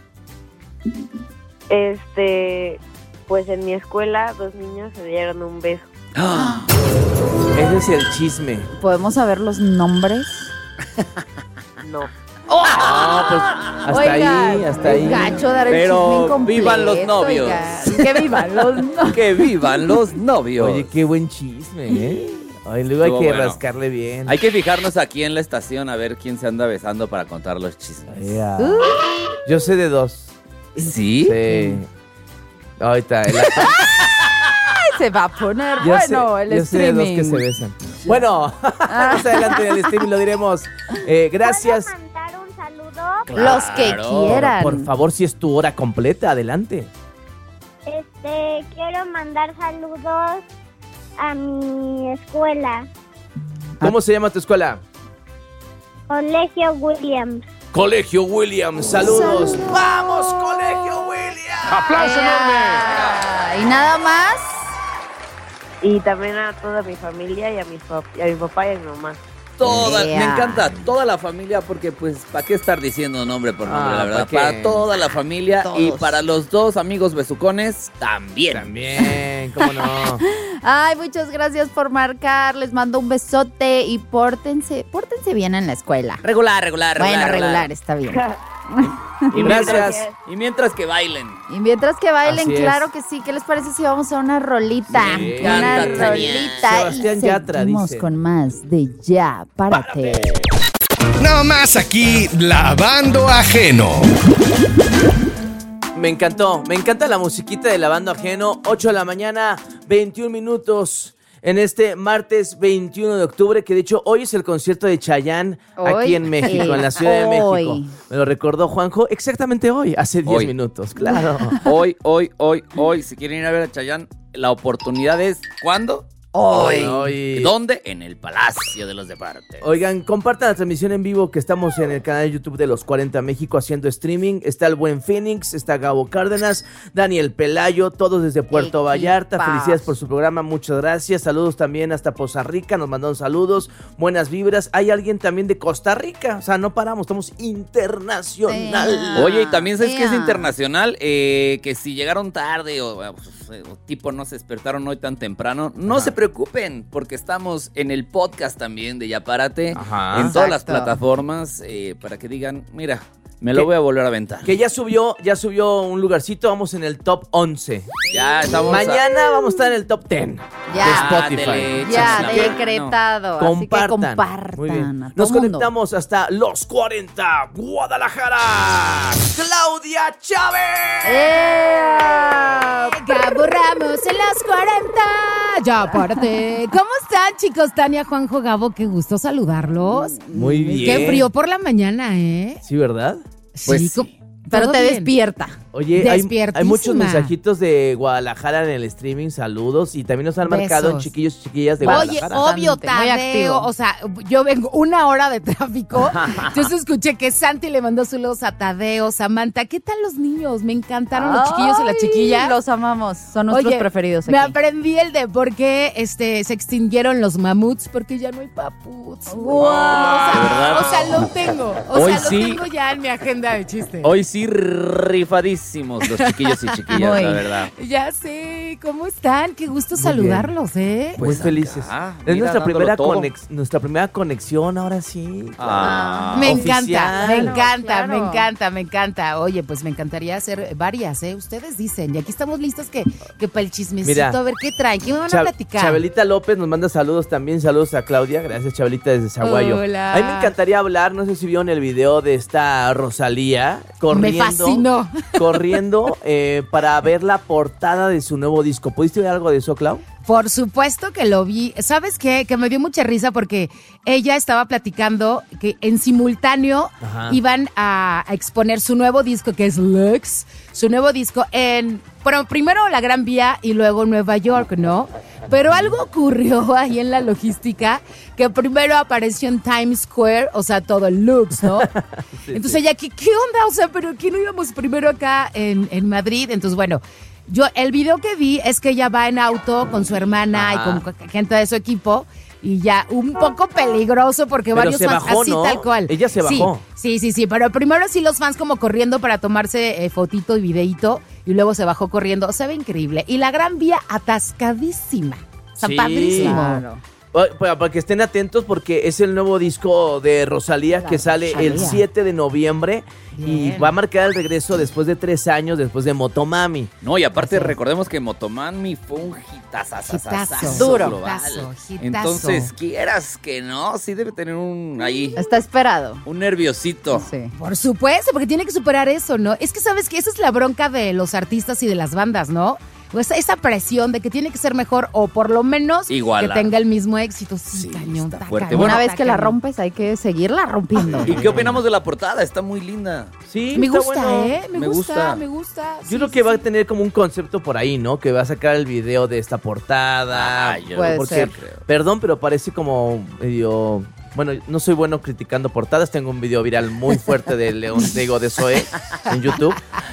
Speaker 9: Pues en mi escuela 2 niños se dieron un beso.
Speaker 4: Ese es el chisme.
Speaker 5: ¿Podemos saber los nombres?
Speaker 9: No.
Speaker 4: Hasta
Speaker 5: Oigan,
Speaker 4: ahí, hasta
Speaker 5: es
Speaker 4: ahí.
Speaker 5: gacho dar el
Speaker 6: Pero
Speaker 5: chisme incompleto,
Speaker 6: vivan los novios.
Speaker 5: oigan. Que vivan los novios.
Speaker 6: ¡Que vivan los novios!
Speaker 4: Oye, qué buen chisme, ¿eh? Ay, luego hay
Speaker 6: Estuvo
Speaker 4: que
Speaker 6: bueno.
Speaker 4: rascarle bien.
Speaker 6: Hay que fijarnos aquí en la estación a ver quién se anda besando para contar los chismes.
Speaker 4: Ya. Yo sé de 2.
Speaker 6: ¿Sí?
Speaker 4: Sí. Ahorita.
Speaker 5: Se va a poner
Speaker 4: Yo
Speaker 5: bueno el
Speaker 4: yo sé de 2
Speaker 5: streaming.
Speaker 4: que se besan. Bueno, más adelante en el streaming lo diremos. Gracias.
Speaker 7: ¿Puedo mandar un saludo?
Speaker 5: Los que
Speaker 6: Claro.
Speaker 5: quieran.
Speaker 4: Por favor, si es tu hora completa, adelante.
Speaker 7: Quiero mandar saludos a mi escuela.
Speaker 4: ¿Cómo se llama tu escuela?
Speaker 7: Colegio Williams.
Speaker 4: Colegio Williams. Saludos. ¡Vamos, Colegio Williams!
Speaker 3: ¡Aplauso enorme!
Speaker 5: ¿Y nada más?
Speaker 9: Y también a toda mi familia y a mi papá y a mi mamá.
Speaker 6: Me
Speaker 5: Yeah.
Speaker 6: encanta toda la familia porque pues ¿para qué estar diciendo nombre por nombre, la verdad?
Speaker 4: ¿para qué?
Speaker 6: Para toda la familia y
Speaker 5: Todos.
Speaker 6: para los 2 amigos besucones también.
Speaker 4: También, cómo no.
Speaker 5: Ay, muchas gracias por marcar. Les mando un besote y pórtense bien en la escuela.
Speaker 6: Regular.
Speaker 5: Bueno, regular, está bien.
Speaker 6: Y
Speaker 4: Gracias.
Speaker 6: mientras que bailen.
Speaker 5: Y mientras que bailen,
Speaker 4: Así es.
Speaker 5: claro que sí. ¿Qué les parece si vamos a una rolita?
Speaker 4: Sí.
Speaker 5: Una
Speaker 6: Cántate bien.
Speaker 5: rolita.
Speaker 4: Sebastián
Speaker 5: y
Speaker 4: Yatra
Speaker 5: seguimos
Speaker 4: dice.
Speaker 5: con más de Ya, párate.
Speaker 2: No más aquí lavando ajeno.
Speaker 4: Me encanta la musiquita de Lavando Ajeno. 8 de la mañana, 21 minutos. En este martes 21 de octubre, que de hecho hoy es el concierto de Chayanne aquí
Speaker 5: Hoy,
Speaker 4: en México,
Speaker 5: sí,
Speaker 4: en la Ciudad de
Speaker 5: hoy.
Speaker 4: México. Me lo recordó Juanjo exactamente hoy, hace 10
Speaker 6: Hoy.
Speaker 4: minutos, claro.
Speaker 6: Hoy, si quieren ir a ver a Chayanne, la oportunidad es ¿cuándo?
Speaker 4: Hoy.
Speaker 6: ¿Dónde? En el Palacio de los Deportes.
Speaker 4: Oigan, compartan la transmisión en vivo que estamos en el canal de YouTube de Los 40 México haciendo streaming. Está el buen Phoenix, está Gabo Cárdenas, Daniel Pelayo, todos desde Puerto Vallarta.
Speaker 5: Equipazo.
Speaker 4: Felicidades por su programa, muchas gracias. Saludos también hasta Poza Rica, nos mandaron saludos, buenas vibras. Hay alguien también de Costa Rica, o sea, no paramos, estamos internacional.
Speaker 6: Oye, y también sabes que es
Speaker 5: Yeah.
Speaker 6: internacional, que si llegaron tarde o tipo no se despertaron hoy tan temprano, no se preocupen, porque estamos en el podcast también de Ya Párate,
Speaker 4: Ajá.
Speaker 6: en todas las
Speaker 5: Exacto.
Speaker 6: plataformas, para que digan, mira, me lo voy a volver a aventar.
Speaker 4: Que ya subió un lugarcito, vamos en el top 11.
Speaker 6: Ya estamos
Speaker 4: Mañana vamos a estar en el top 10
Speaker 5: Ya.
Speaker 4: de Spotify.
Speaker 6: Ándele,
Speaker 5: Ya,
Speaker 6: échensela.
Speaker 5: decretado. Así que compartan.
Speaker 4: Muy bien.
Speaker 5: a todo
Speaker 4: Nos
Speaker 5: mundo.
Speaker 4: conectamos hasta Los 40, Guadalajara. Claudia Chávez.
Speaker 10: Gabo Ramos en los 40. Ya, párate. ¿Cómo están, chicos? Tania, Juanjo, Gabo, qué gusto saludarlos.
Speaker 4: Muy bien.
Speaker 10: Qué frío por la mañana, ¿eh?
Speaker 4: Sí, ¿verdad?
Speaker 6: Pues
Speaker 10: Sí,
Speaker 6: sí.
Speaker 5: Pero
Speaker 10: todo
Speaker 5: te
Speaker 10: bien.
Speaker 5: despierta.
Speaker 4: Oye, hay
Speaker 10: Despiertísima.
Speaker 4: muchos mensajitos de Guadalajara en el streaming, saludos, y también nos han marcado en
Speaker 10: Besos.
Speaker 4: chiquillos y chiquillas de
Speaker 10: Oye,
Speaker 4: Guadalajara.
Speaker 10: obvio,
Speaker 5: Bastante, muy
Speaker 10: Tadeo,
Speaker 5: activo.
Speaker 10: o sea, yo vengo 1 hora de tráfico, entonces escuché que Santi le mandó saludos a Tadeo, Samantha, ¿qué tal los niños? Me encantaron los chiquillos y las
Speaker 5: Ay,
Speaker 10: chiquillas.
Speaker 5: Los amamos, son nuestros
Speaker 10: Oye,
Speaker 5: preferidos
Speaker 10: me
Speaker 5: aquí.
Speaker 10: aprendí el de por qué se extinguieron los mamuts, porque ya no hay paputs.
Speaker 5: Wow.
Speaker 6: ¿verdad?
Speaker 10: O sea, lo tengo. O
Speaker 6: Hoy
Speaker 10: sea, lo
Speaker 6: sí.
Speaker 10: tengo ya en mi agenda de chistes.
Speaker 6: Hoy sí, rifadísimo guapísimos los chiquillos y chiquillas, la verdad.
Speaker 10: Ya sé, ¿cómo están? Qué gusto saludarlos, ¿eh?
Speaker 4: Muy felices. Es nuestra primera conexión, ahora sí.
Speaker 10: Me encanta. Oye, pues me encantaría hacer varias, ¿eh? Ustedes dicen, y aquí estamos listos que para el chismecito, mira, a ver qué traen, qué me van a platicar.
Speaker 4: Chabelita López nos manda saludos también, saludos a Claudia, gracias Chabelita desde Zaguayo.
Speaker 10: Hola.
Speaker 4: A mí me encantaría hablar, no sé si vieron el video de esta Rosalía corriendo.
Speaker 10: Me fascinó.
Speaker 4: Corriendo para ver la portada de su nuevo disco. ¿Pudiste ver algo de eso, Clau?
Speaker 10: Por supuesto que lo vi. ¿Sabes qué? Que me dio mucha risa porque ella estaba platicando que en simultáneo iban a exponer su nuevo disco, que es Lux, su nuevo disco bueno, primero la Gran Vía y luego Nueva York, ¿no? Pero algo ocurrió ahí en la logística, que primero apareció en Times Square, o sea, todo el Lux, ¿no? Sí, entonces ella, ¿qué onda? O sea, ¿pero qué no íbamos primero acá en Madrid? Entonces, bueno, el video que vi es que ella va en auto con su hermana y con gente de su equipo, y ya un poco peligroso porque pero varios fans bajó, así, ¿no? Tal cual.
Speaker 4: Ella se bajó.
Speaker 10: Sí, pero primero sí los fans como corriendo para tomarse fotito y videíto, y luego se bajó corriendo. Se ve increíble. Y la Gran Vía atascadísima. Está padrísimo. Claro.
Speaker 4: Para que estén atentos porque es el nuevo disco de Rosalía que sale el 7 de noviembre. Bien. Y va a marcar el regreso después de 3 años, después de Motomami.
Speaker 6: No, y aparte recordemos que Motomami fue un hitazo
Speaker 5: duro.
Speaker 6: Global. Hitazo. Entonces, quieras que no, sí debe tener ahí.
Speaker 5: Está esperado.
Speaker 6: Un nerviosito.
Speaker 10: Sí. Por supuesto, porque tiene que superar eso, ¿no? Es que sabes que esa es la bronca de los artistas y de las bandas, ¿no? Pues esa presión de que tiene que ser mejor o por lo menos
Speaker 6: igual
Speaker 10: que tenga el mismo éxito. Sí, cañón,
Speaker 6: está fuerte.
Speaker 5: Bueno, una vez que la rompes hay que seguirla rompiendo.
Speaker 6: ¿Y qué opinamos de la portada? Está muy linda.
Speaker 4: Sí,
Speaker 10: me gusta,
Speaker 4: bueno.
Speaker 10: Me gusta.
Speaker 4: Yo creo que va a tener como un concepto por ahí, ¿no? Que va a sacar el video de esta portada.
Speaker 5: Puede ser.
Speaker 4: Perdón, pero parece como medio... Bueno, no soy bueno criticando portadas. Tengo un video viral muy fuerte de Zoé en YouTube.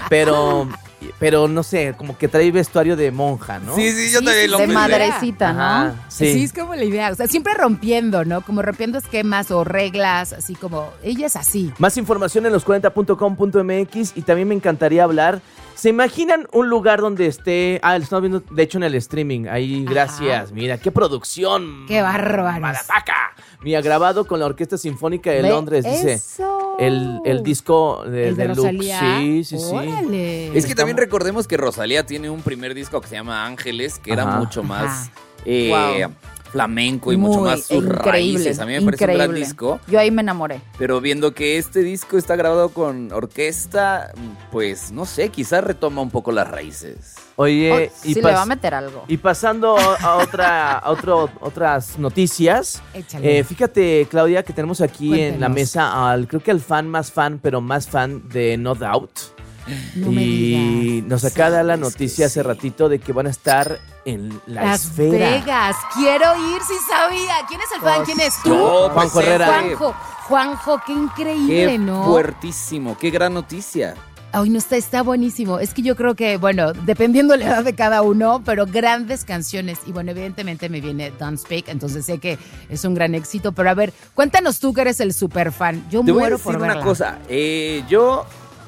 Speaker 4: Pero no sé, como que trae vestuario de monja, ¿no?
Speaker 6: Sí, yo también lo
Speaker 5: de madrecita, ¿no?
Speaker 10: Ajá, sí, es como la idea. O sea, siempre rompiendo, ¿no? Como rompiendo esquemas o reglas, así como ella es así.
Speaker 4: Más información en los40.com.mx y también me encantaría hablar. ¿Se imaginan un lugar donde esté... lo estamos viendo, de hecho, en el streaming. Ahí, gracias. Mira, qué producción.
Speaker 10: Qué bárbaro.
Speaker 4: Madafaca. Mira, grabado con la Orquesta Sinfónica de Londres, dice. El disco de
Speaker 10: Rosalía.
Speaker 4: Sí.
Speaker 10: Órale.
Speaker 6: Es que también recordemos que Rosalía tiene un primer disco que se llama Ángeles, que era mucho más flamenco y mucho más sus raíces. A mí me parece un gran disco.
Speaker 5: Yo ahí me enamoré.
Speaker 6: Pero viendo que este disco está grabado con orquesta, pues no sé, quizás retoma un poco las raíces.
Speaker 4: Oye,
Speaker 5: le va a meter algo.
Speaker 4: Y pasando a otras noticias, fíjate, Claudia, que tenemos aquí en la mesa creo que al fan, pero más fan de No Doubt.
Speaker 10: No
Speaker 4: y nos acaba de dar la noticia hace ratito de que van a estar en Las
Speaker 10: Vegas. Quiero ir, sí sabía. ¿Quién es el fan? ¿Quién es tú?
Speaker 4: Juanjo Herrera.
Speaker 10: Juanjo, qué increíble, ¿no?
Speaker 6: Qué fuertísimo, qué gran noticia.
Speaker 10: Ay, no, está buenísimo. Es que yo creo que, bueno, dependiendo de la edad de cada uno, pero grandes canciones. Y bueno, evidentemente me viene Don't Speak, entonces sé que es un gran éxito. Pero a ver, cuéntanos tú que eres el super fan. Yo muero por verla.
Speaker 6: Te voy a decir una cosa. Yo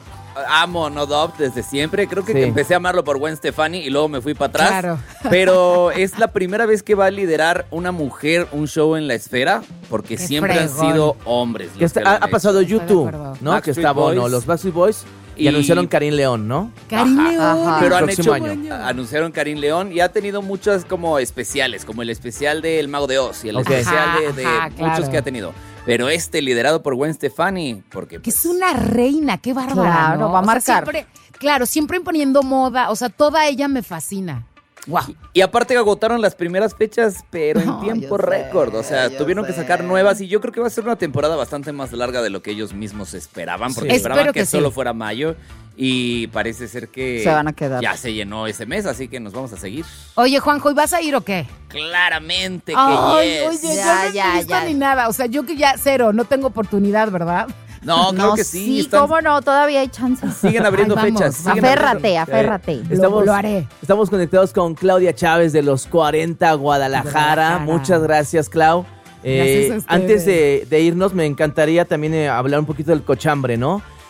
Speaker 6: amo No Doubt desde siempre. Creo que empecé a amarlo por Gwen Stefani y luego me fui para atrás.
Speaker 10: Claro.
Speaker 6: Pero es la primera vez que va a liderar una mujer un show en la esfera, porque siempre han sido hombres.
Speaker 4: Ha pasado YouTube, ¿no? Backstreet que está Bono, los Backstreet Boys. Y anunciaron Karim León, ¿no?
Speaker 10: Karim León.
Speaker 6: Pero anunciaron Karim León y ha tenido muchas como especiales, como el especial del Mago de Oz y el especial de muchos que ha tenido. Pero liderado por Gwen Stefani, porque
Speaker 10: que es una reina, qué bárbara.
Speaker 5: Claro,
Speaker 10: ¿no?
Speaker 5: va a marcar.
Speaker 10: Siempre imponiendo moda, o sea, toda ella me fascina.
Speaker 6: Wow. Y aparte agotaron las primeras fechas, pero en tiempo récord. O sea, tuvieron que sacar nuevas y yo creo que va a ser una temporada bastante más larga de lo que ellos mismos esperaban, porque esperaban que solo fuera mayo. Y parece ser que
Speaker 5: se van a quedar.
Speaker 6: Ya se llenó ese mes, así que nos vamos a seguir.
Speaker 10: Oye, Juanjo, ¿y vas a ir o qué?
Speaker 6: Claramente que
Speaker 10: Oye, yo no he ni nada. O sea, yo que ya cero, no tengo oportunidad, ¿verdad?
Speaker 6: No, creo que sí.
Speaker 5: Sí, cómo no, todavía hay chances.
Speaker 6: Siguen abriendo fechas.
Speaker 5: Aférrate.
Speaker 10: Lo haré.
Speaker 4: Estamos conectados con Claudia Chávez de los 40 Guadalajara. Muchas gracias, Clau. Antes de irnos, me encantaría también hablar un poquito del cochambre, ¿no?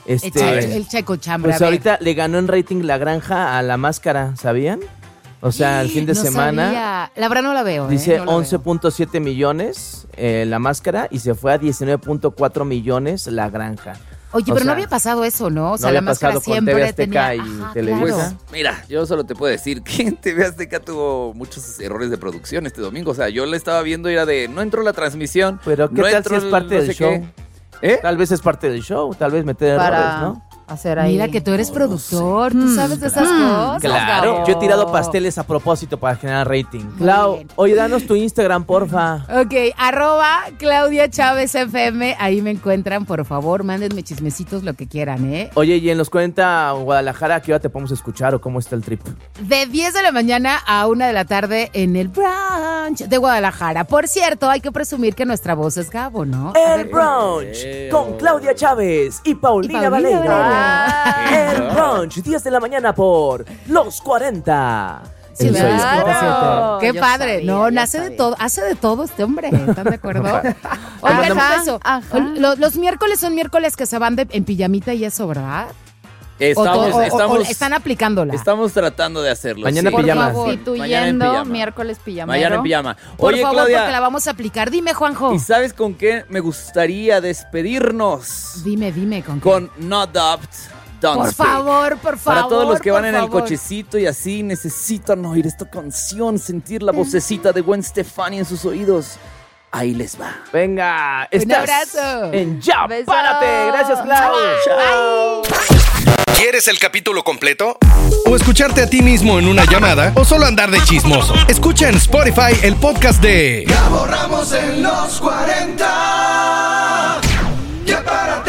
Speaker 10: El Checo Chambra.
Speaker 4: Pues ahorita le ganó en rating La Granja a La Máscara, ¿sabían? O sea, el fin de semana.
Speaker 10: Sabía. La verdad no la veo.
Speaker 4: Dice
Speaker 10: no
Speaker 4: 11.7 millones La Máscara y se fue a 19.4 millones La Granja.
Speaker 10: Oye, pero no había pasado eso, ¿no? O sea, La Máscara siempre tenía...
Speaker 4: y Televisa.
Speaker 6: Pues, mira, yo solo te puedo decir que TV Azteca tuvo muchos errores de producción este domingo. O sea, yo la estaba viendo y era de, no entró la transmisión.
Speaker 4: Pero ¿qué tal si es parte del show? Tal vez es parte del show, tal vez meter errores, ¿no?
Speaker 5: Hacer ahí.
Speaker 10: Mira que tú eres productor, tú sabes de esas cosas.
Speaker 4: Claro,
Speaker 10: Gabo.
Speaker 4: yo he tirado pasteles a propósito para generar rating. Clau, oye, danos tu Instagram, porfa.
Speaker 10: Ok, @Claudia Chávez FM, ahí me encuentran, por favor, mándenme chismecitos, lo que quieran,
Speaker 4: Oye, y en los 40 Guadalajara, ¿a qué hora te podemos escuchar o cómo está el trip?
Speaker 10: De 10 de la mañana a 1 de la tarde en el brunch de Guadalajara. Por cierto, hay que presumir que nuestra voz es Gabo, ¿no?
Speaker 4: El brunch con Claudia Chávez y Paulina Valera. El brunch, 10 de la mañana por Los 40.
Speaker 10: Sí,
Speaker 5: claro.
Speaker 10: Qué
Speaker 5: Yo
Speaker 10: padre.
Speaker 5: sabía,
Speaker 10: No,
Speaker 5: ya
Speaker 10: hace de
Speaker 5: sabía.
Speaker 10: todo, hace de todo este hombre. ¿Están de acuerdo? Oigan, eso. Los miércoles son miércoles que se van en pijamita y eso, ¿verdad?
Speaker 6: Estamos
Speaker 10: están aplicándola.
Speaker 6: Estamos tratando de hacerlo.
Speaker 4: Mañana
Speaker 6: sí.
Speaker 4: pijama.
Speaker 5: Sustituyendo miércoles pijamero.
Speaker 6: Mañana en pijama.
Speaker 10: Por
Speaker 6: Oye,
Speaker 10: favor,
Speaker 6: Claudia,
Speaker 10: porque la vamos a aplicar. Dime, Juanjo.
Speaker 6: ¿y sabes con qué me gustaría despedirnos?
Speaker 10: Dime, ¿con qué?
Speaker 6: Con No Doubt, Don't
Speaker 10: Por
Speaker 6: Speak.
Speaker 10: favor, por favor.
Speaker 6: Para todos los que van
Speaker 10: por
Speaker 6: en el
Speaker 10: favor.
Speaker 6: cochecito y así necesitan oír esta canción, sentir la vocecita de Gwen Stefani en sus oídos. Ahí les va.
Speaker 4: Venga,
Speaker 10: Un
Speaker 4: estás
Speaker 10: abrazo.
Speaker 4: en Ya
Speaker 5: Beso.
Speaker 4: Párate. Gracias, Clau.
Speaker 6: Chao.
Speaker 2: ¿Quieres el capítulo completo? ¿O escucharte a ti mismo en una llamada? ¿O solo andar de chismoso? Escucha en Spotify el podcast de
Speaker 3: Gabo Ramos en los 40. Ya párate.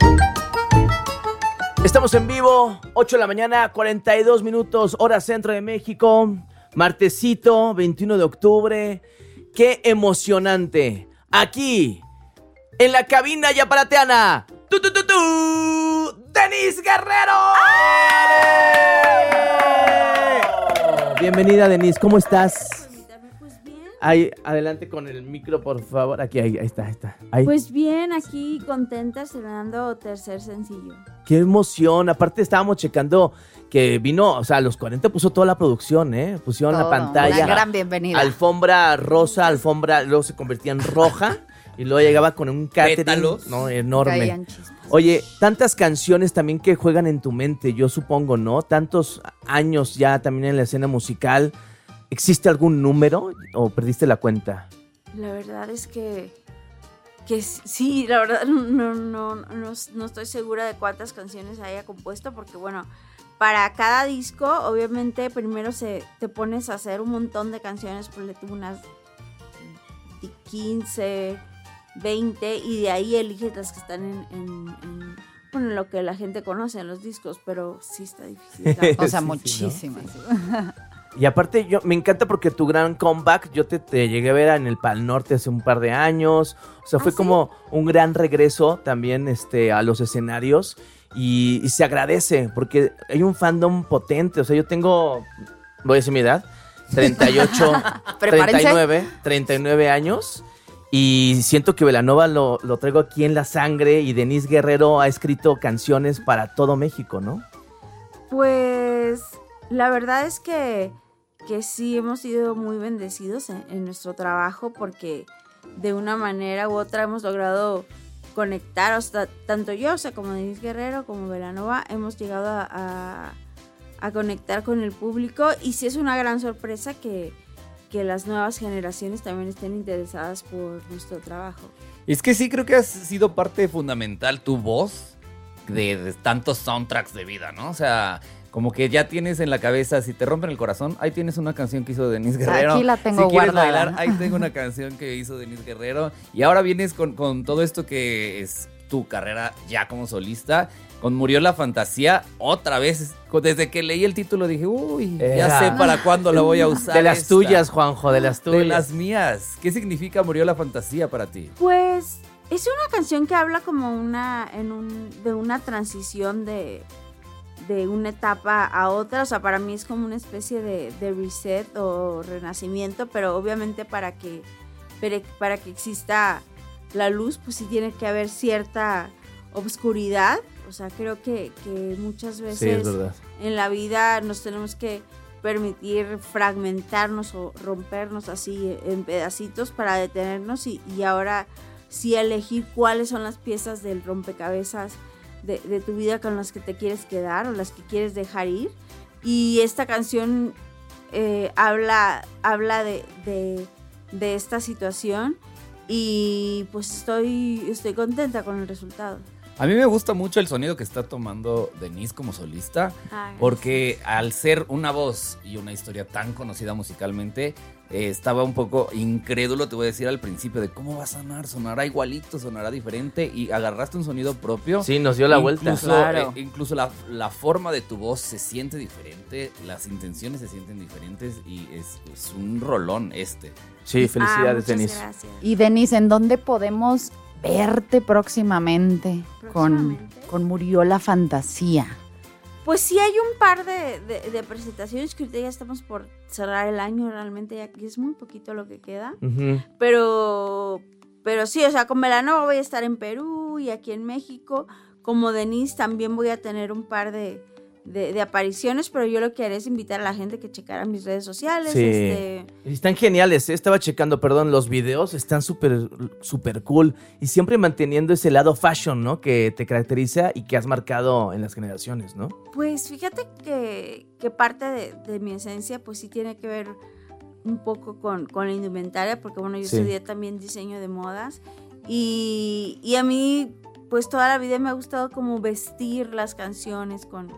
Speaker 4: Estamos en vivo, 8 de la mañana, 42 minutos, hora centro de México. Martesito, 21 de octubre. ¡Qué emocionante! Aquí, en la cabina yaparateana, ¡Denise Guerrero! Bienvenida, Denise, ¿cómo estás?
Speaker 11: Pues bien.
Speaker 4: Ahí, adelante con el micro, por favor. Aquí, ahí está. Ahí.
Speaker 11: Pues bien, aquí contenta estrenando tercer sencillo.
Speaker 4: ¡Qué emoción! Aparte estábamos checando que vino, o sea, a los 40 puso toda la producción, Pusieron la pantalla.
Speaker 5: Una gran bienvenida.
Speaker 4: Alfombra rosa, luego se convertía en roja y luego llegaba con un catering,
Speaker 6: Pétalos.
Speaker 4: ¿no? Enorme.
Speaker 5: Caían chispas.
Speaker 4: Oye, tantas canciones también que juegan en tu mente, yo supongo, ¿no? Tantos años ya también en la escena musical. ¿Existe algún número o perdiste la cuenta?
Speaker 11: La verdad es que sí, la verdad no estoy segura de cuántas canciones haya compuesto, porque bueno, para cada disco, obviamente primero te pones a hacer un montón de canciones, ponle tú unas 15, 20, y de ahí eliges las que están en lo que la gente conoce en los discos, pero sí está difícil.
Speaker 5: O sea,
Speaker 4: Sí,
Speaker 5: muchísimas.
Speaker 4: Y aparte, me encanta porque tu gran comeback, yo te llegué a ver en el Pal Norte hace un par de años. O sea, fue como un gran regreso también a los escenarios. Y se agradece porque hay un fandom potente. O sea, yo tengo, voy a decir mi edad, 38, 39 años. Y siento que Belanova lo traigo aquí en la sangre. Y Denise Guerrero ha escrito canciones para todo México, ¿no?
Speaker 11: Pues la verdad es que sí hemos sido muy bendecidos en nuestro trabajo, porque de una manera u otra hemos logrado conectar, o sea, tanto yo, o sea, como Denise Guerrero, como Belanova, hemos llegado a conectar con el público, y sí es una gran sorpresa que las nuevas generaciones también estén interesadas por nuestro trabajo.
Speaker 6: Es que sí, creo que has sido parte fundamental tu voz de tantos soundtracks de vida, ¿no? O sea, como que ya tienes en la cabeza, si te rompen el corazón, ahí tienes una canción que hizo Denise Guerrero.
Speaker 5: Aquí la tengo
Speaker 6: si quieres
Speaker 5: guardada.
Speaker 6: bailar, ahí tengo una canción que hizo Denise Guerrero. Y ahora vienes con todo esto que es tu carrera ya como solista. Con Murió la Fantasía, otra vez. Desde que leí el título dije, uy, ya sé para cuándo la voy a usar.
Speaker 4: De las tuyas, Juanjo, de las tuyas.
Speaker 6: De las mías. ¿Qué significa Murió la Fantasía para ti?
Speaker 11: Pues es una canción que habla como de una transición de una etapa a otra. O sea, para mí es como una especie de reset o renacimiento, pero obviamente para que exista la luz, pues sí tiene que haber cierta obscuridad, O sea, creo que muchas veces
Speaker 4: sí, es verdad.
Speaker 11: En la vida nos tenemos que permitir fragmentarnos o rompernos así en pedacitos para detenernos y ahora sí elegir cuáles son las piezas del rompecabezas de tu vida con las que te quieres quedar o las que quieres dejar ir. Y esta canción habla de esta situación y pues estoy contenta con el resultado.
Speaker 6: A mí me gusta mucho el sonido que está tomando Denise como solista, porque al ser una voz y una historia tan conocida musicalmente, estaba un poco incrédulo, te voy a decir al principio, de cómo va a sonar, sonará igualito, sonará diferente, y agarraste un sonido propio.
Speaker 4: Sí, nos dio la vuelta.
Speaker 6: Claro. Incluso la forma de tu voz se siente diferente, las intenciones se sienten diferentes, y es un rolón
Speaker 4: Sí, felicidades, Denise.
Speaker 11: Gracias.
Speaker 10: Y Denise, ¿en dónde podemos verte próximamente? Con Murió la Fantasía.
Speaker 11: Pues sí hay un par de presentaciones que ahorita ya estamos por cerrar el año, realmente ya que es muy poquito lo que queda.
Speaker 4: Uh-huh.
Speaker 11: Pero sí, o sea, con Belanova voy a estar en Perú y aquí en México. Como Denise también voy a tener un par de apariciones, pero yo lo que haré es invitar a la gente que checara mis redes sociales.
Speaker 4: Sí. Están geniales, estaba checando, los videos están súper cool y siempre manteniendo ese lado fashion, ¿no? Que te caracteriza y que has marcado en las generaciones, ¿no?
Speaker 11: Pues fíjate que parte de mi esencia pues sí tiene que ver un poco con la indumentaria, porque bueno, yo estudié también diseño de modas y a mí pues toda la vida me ha gustado como vestir las canciones con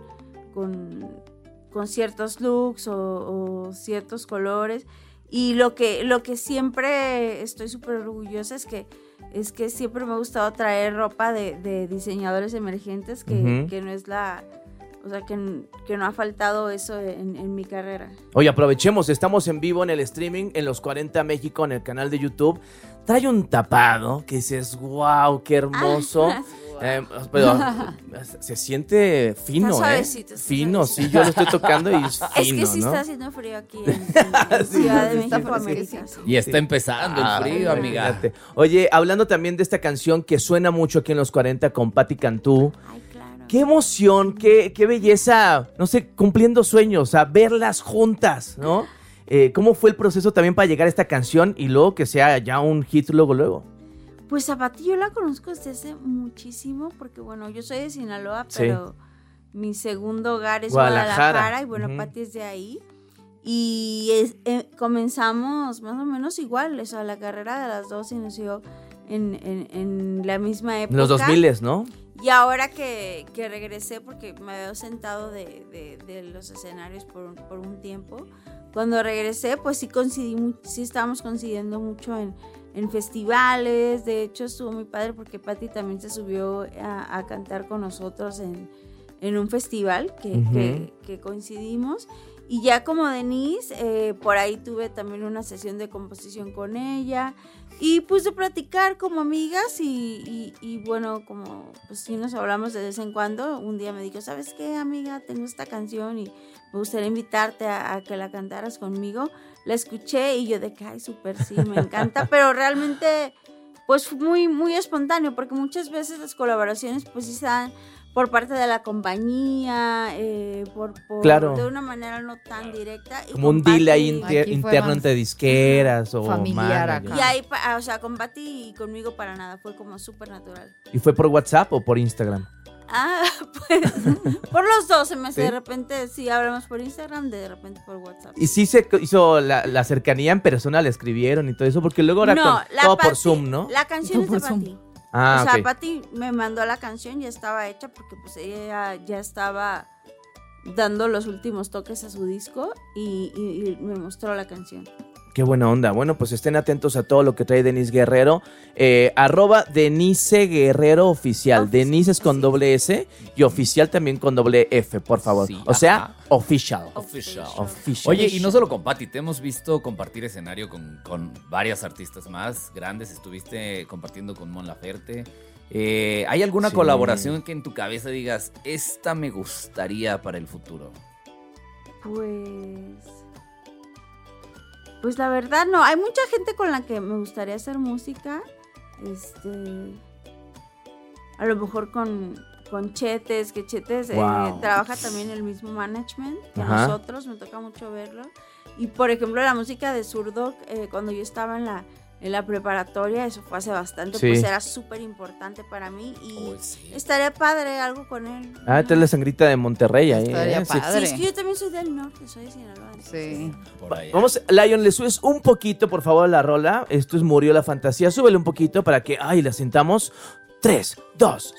Speaker 11: ciertos looks o ciertos colores, y lo que siempre estoy súper orgullosa es que siempre me ha gustado traer ropa de diseñadores emergentes, que no es o sea, que no ha faltado eso en mi carrera.
Speaker 4: Oye, aprovechemos, estamos en vivo en el streaming en Los 40 México, en el canal de YouTube. Trae un tapado que dices, wow, qué hermoso. Pero se siente fino, fino, sí, yo lo estoy tocando y es fino,
Speaker 11: es que sí, ¿no? Está haciendo frío aquí en Ciudad de México, América.
Speaker 6: Y está empezando el frío, amiga.
Speaker 4: Fíjate. Oye, hablando también de esta canción que suena mucho aquí en Los 40 con Patti Cantú.
Speaker 11: Ay, claro.
Speaker 4: Qué emoción, qué belleza, no sé, cumpliendo sueños, o sea, verlas juntas, ¿no? ¿Cómo fue el proceso también para llegar a esta canción y luego que sea ya un hit luego?
Speaker 11: Pues a Patti yo la conozco desde hace muchísimo, porque bueno, yo soy de Sinaloa, pero mi segundo hogar es Guadalajara y bueno, Patti es de ahí. Y comenzamos más o menos igual, o sea, la carrera de las dos inició en la misma época.
Speaker 4: En los 2000, ¿no?
Speaker 11: Y ahora que regresé, porque me había sentado de los escenarios por un tiempo, cuando regresé, pues sí estábamos coincidiendo mucho en festivales. De hecho, estuvo muy padre porque Patti también se subió a cantar con nosotros en un festival que coincidimos. Y ya como Denise, por ahí tuve también una sesión de composición con ella y pues de platicar como amigas y bueno, como pues sí nos hablamos de vez en cuando. Un día me dijo, ¿sabes qué, amiga? Tengo esta canción y me gustaría invitarte a que la cantaras conmigo. La escuché y yo de que, ay, súper sí, me encanta, pero realmente pues muy, muy espontáneo, porque muchas veces las colaboraciones pues sí se dan por parte de la compañía,
Speaker 4: claro,
Speaker 11: de una manera no tan directa.
Speaker 4: Como un deal ahí interno entre disqueras o
Speaker 10: familiar acá.
Speaker 11: Y ahí, o sea, con Patti y conmigo para nada, fue como súper natural.
Speaker 4: ¿Y fue por WhatsApp o por Instagram?
Speaker 11: Pues por los dos se me hace. ¿Sí? De repente sí hablamos por Instagram, de repente por WhatsApp.
Speaker 4: ¿Y sí se hizo la cercanía en persona, le escribieron y todo eso? Porque luego era todo por Zoom, ¿no?
Speaker 11: La canción es de Patti. O sea, Patti me mandó la canción, ya estaba hecha porque pues ella ya estaba dando los últimos toques a su disco y me mostró la canción.
Speaker 4: Qué buena onda. Bueno, pues estén atentos a todo lo que trae Denise Guerrero. @Denise Guerrero Oficial. Denise es con doble S y oficial también con doble F, por favor. Sí, o sea, official.
Speaker 6: Oye, y no solo con Patti, te hemos visto compartir escenario con varias artistas más grandes. Estuviste compartiendo con Mon Laferte. ¿Hay alguna colaboración que en tu cabeza digas, esta me gustaría para el futuro?
Speaker 11: Pues la verdad no, hay mucha gente con la que me gustaría hacer música, a lo mejor con Chetes, que Chetes trabaja también el mismo management que nosotros, me toca mucho verlo. Y por ejemplo la música de Zurdok, cuando yo estaba en la preparatoria, eso fue hace bastante, pues era súper importante para mí y estaría padre algo con él.
Speaker 4: Esta es la sangrita de Monterrey ahí.
Speaker 11: Estaría padre. Sí, es que yo también soy del norte, soy de Sinaloa.
Speaker 5: Sí.
Speaker 4: Vamos, Lion, le subes un poquito, por favor, la rola. Esto es Murió la Fantasía. Súbele un poquito para que, la sintamos. 3, 2,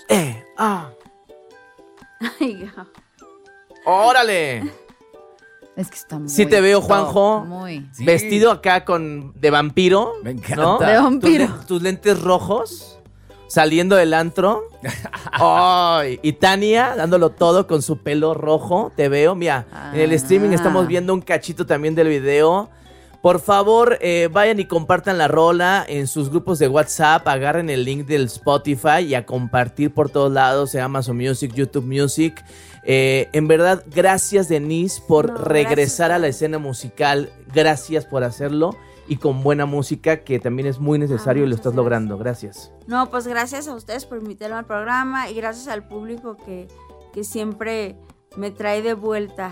Speaker 11: Ay,
Speaker 4: ¡Órale!
Speaker 5: Es que está muy...
Speaker 4: Sí te veo, Juanjo,
Speaker 5: muy
Speaker 4: vestido acá de vampiro.
Speaker 6: Me encanta.
Speaker 4: ¿No?
Speaker 5: De vampiro.
Speaker 4: Tus lentes rojos, saliendo del antro. ¡Ay! Y Tania dándolo todo con su pelo rojo. Te veo, mira, en el streaming estamos viendo un cachito también del video. Por favor, vayan y compartan la rola en sus grupos de WhatsApp, agarren el link del Spotify y a compartir por todos lados, en Amazon Music, YouTube Music. En verdad, gracias Denise por regresar a la escena musical, gracias por hacerlo y con buena música que también es muy necesario y lo estás logrando, gracias.
Speaker 11: No, pues gracias a ustedes por invitarme al programa y gracias al público que siempre me trae de vuelta.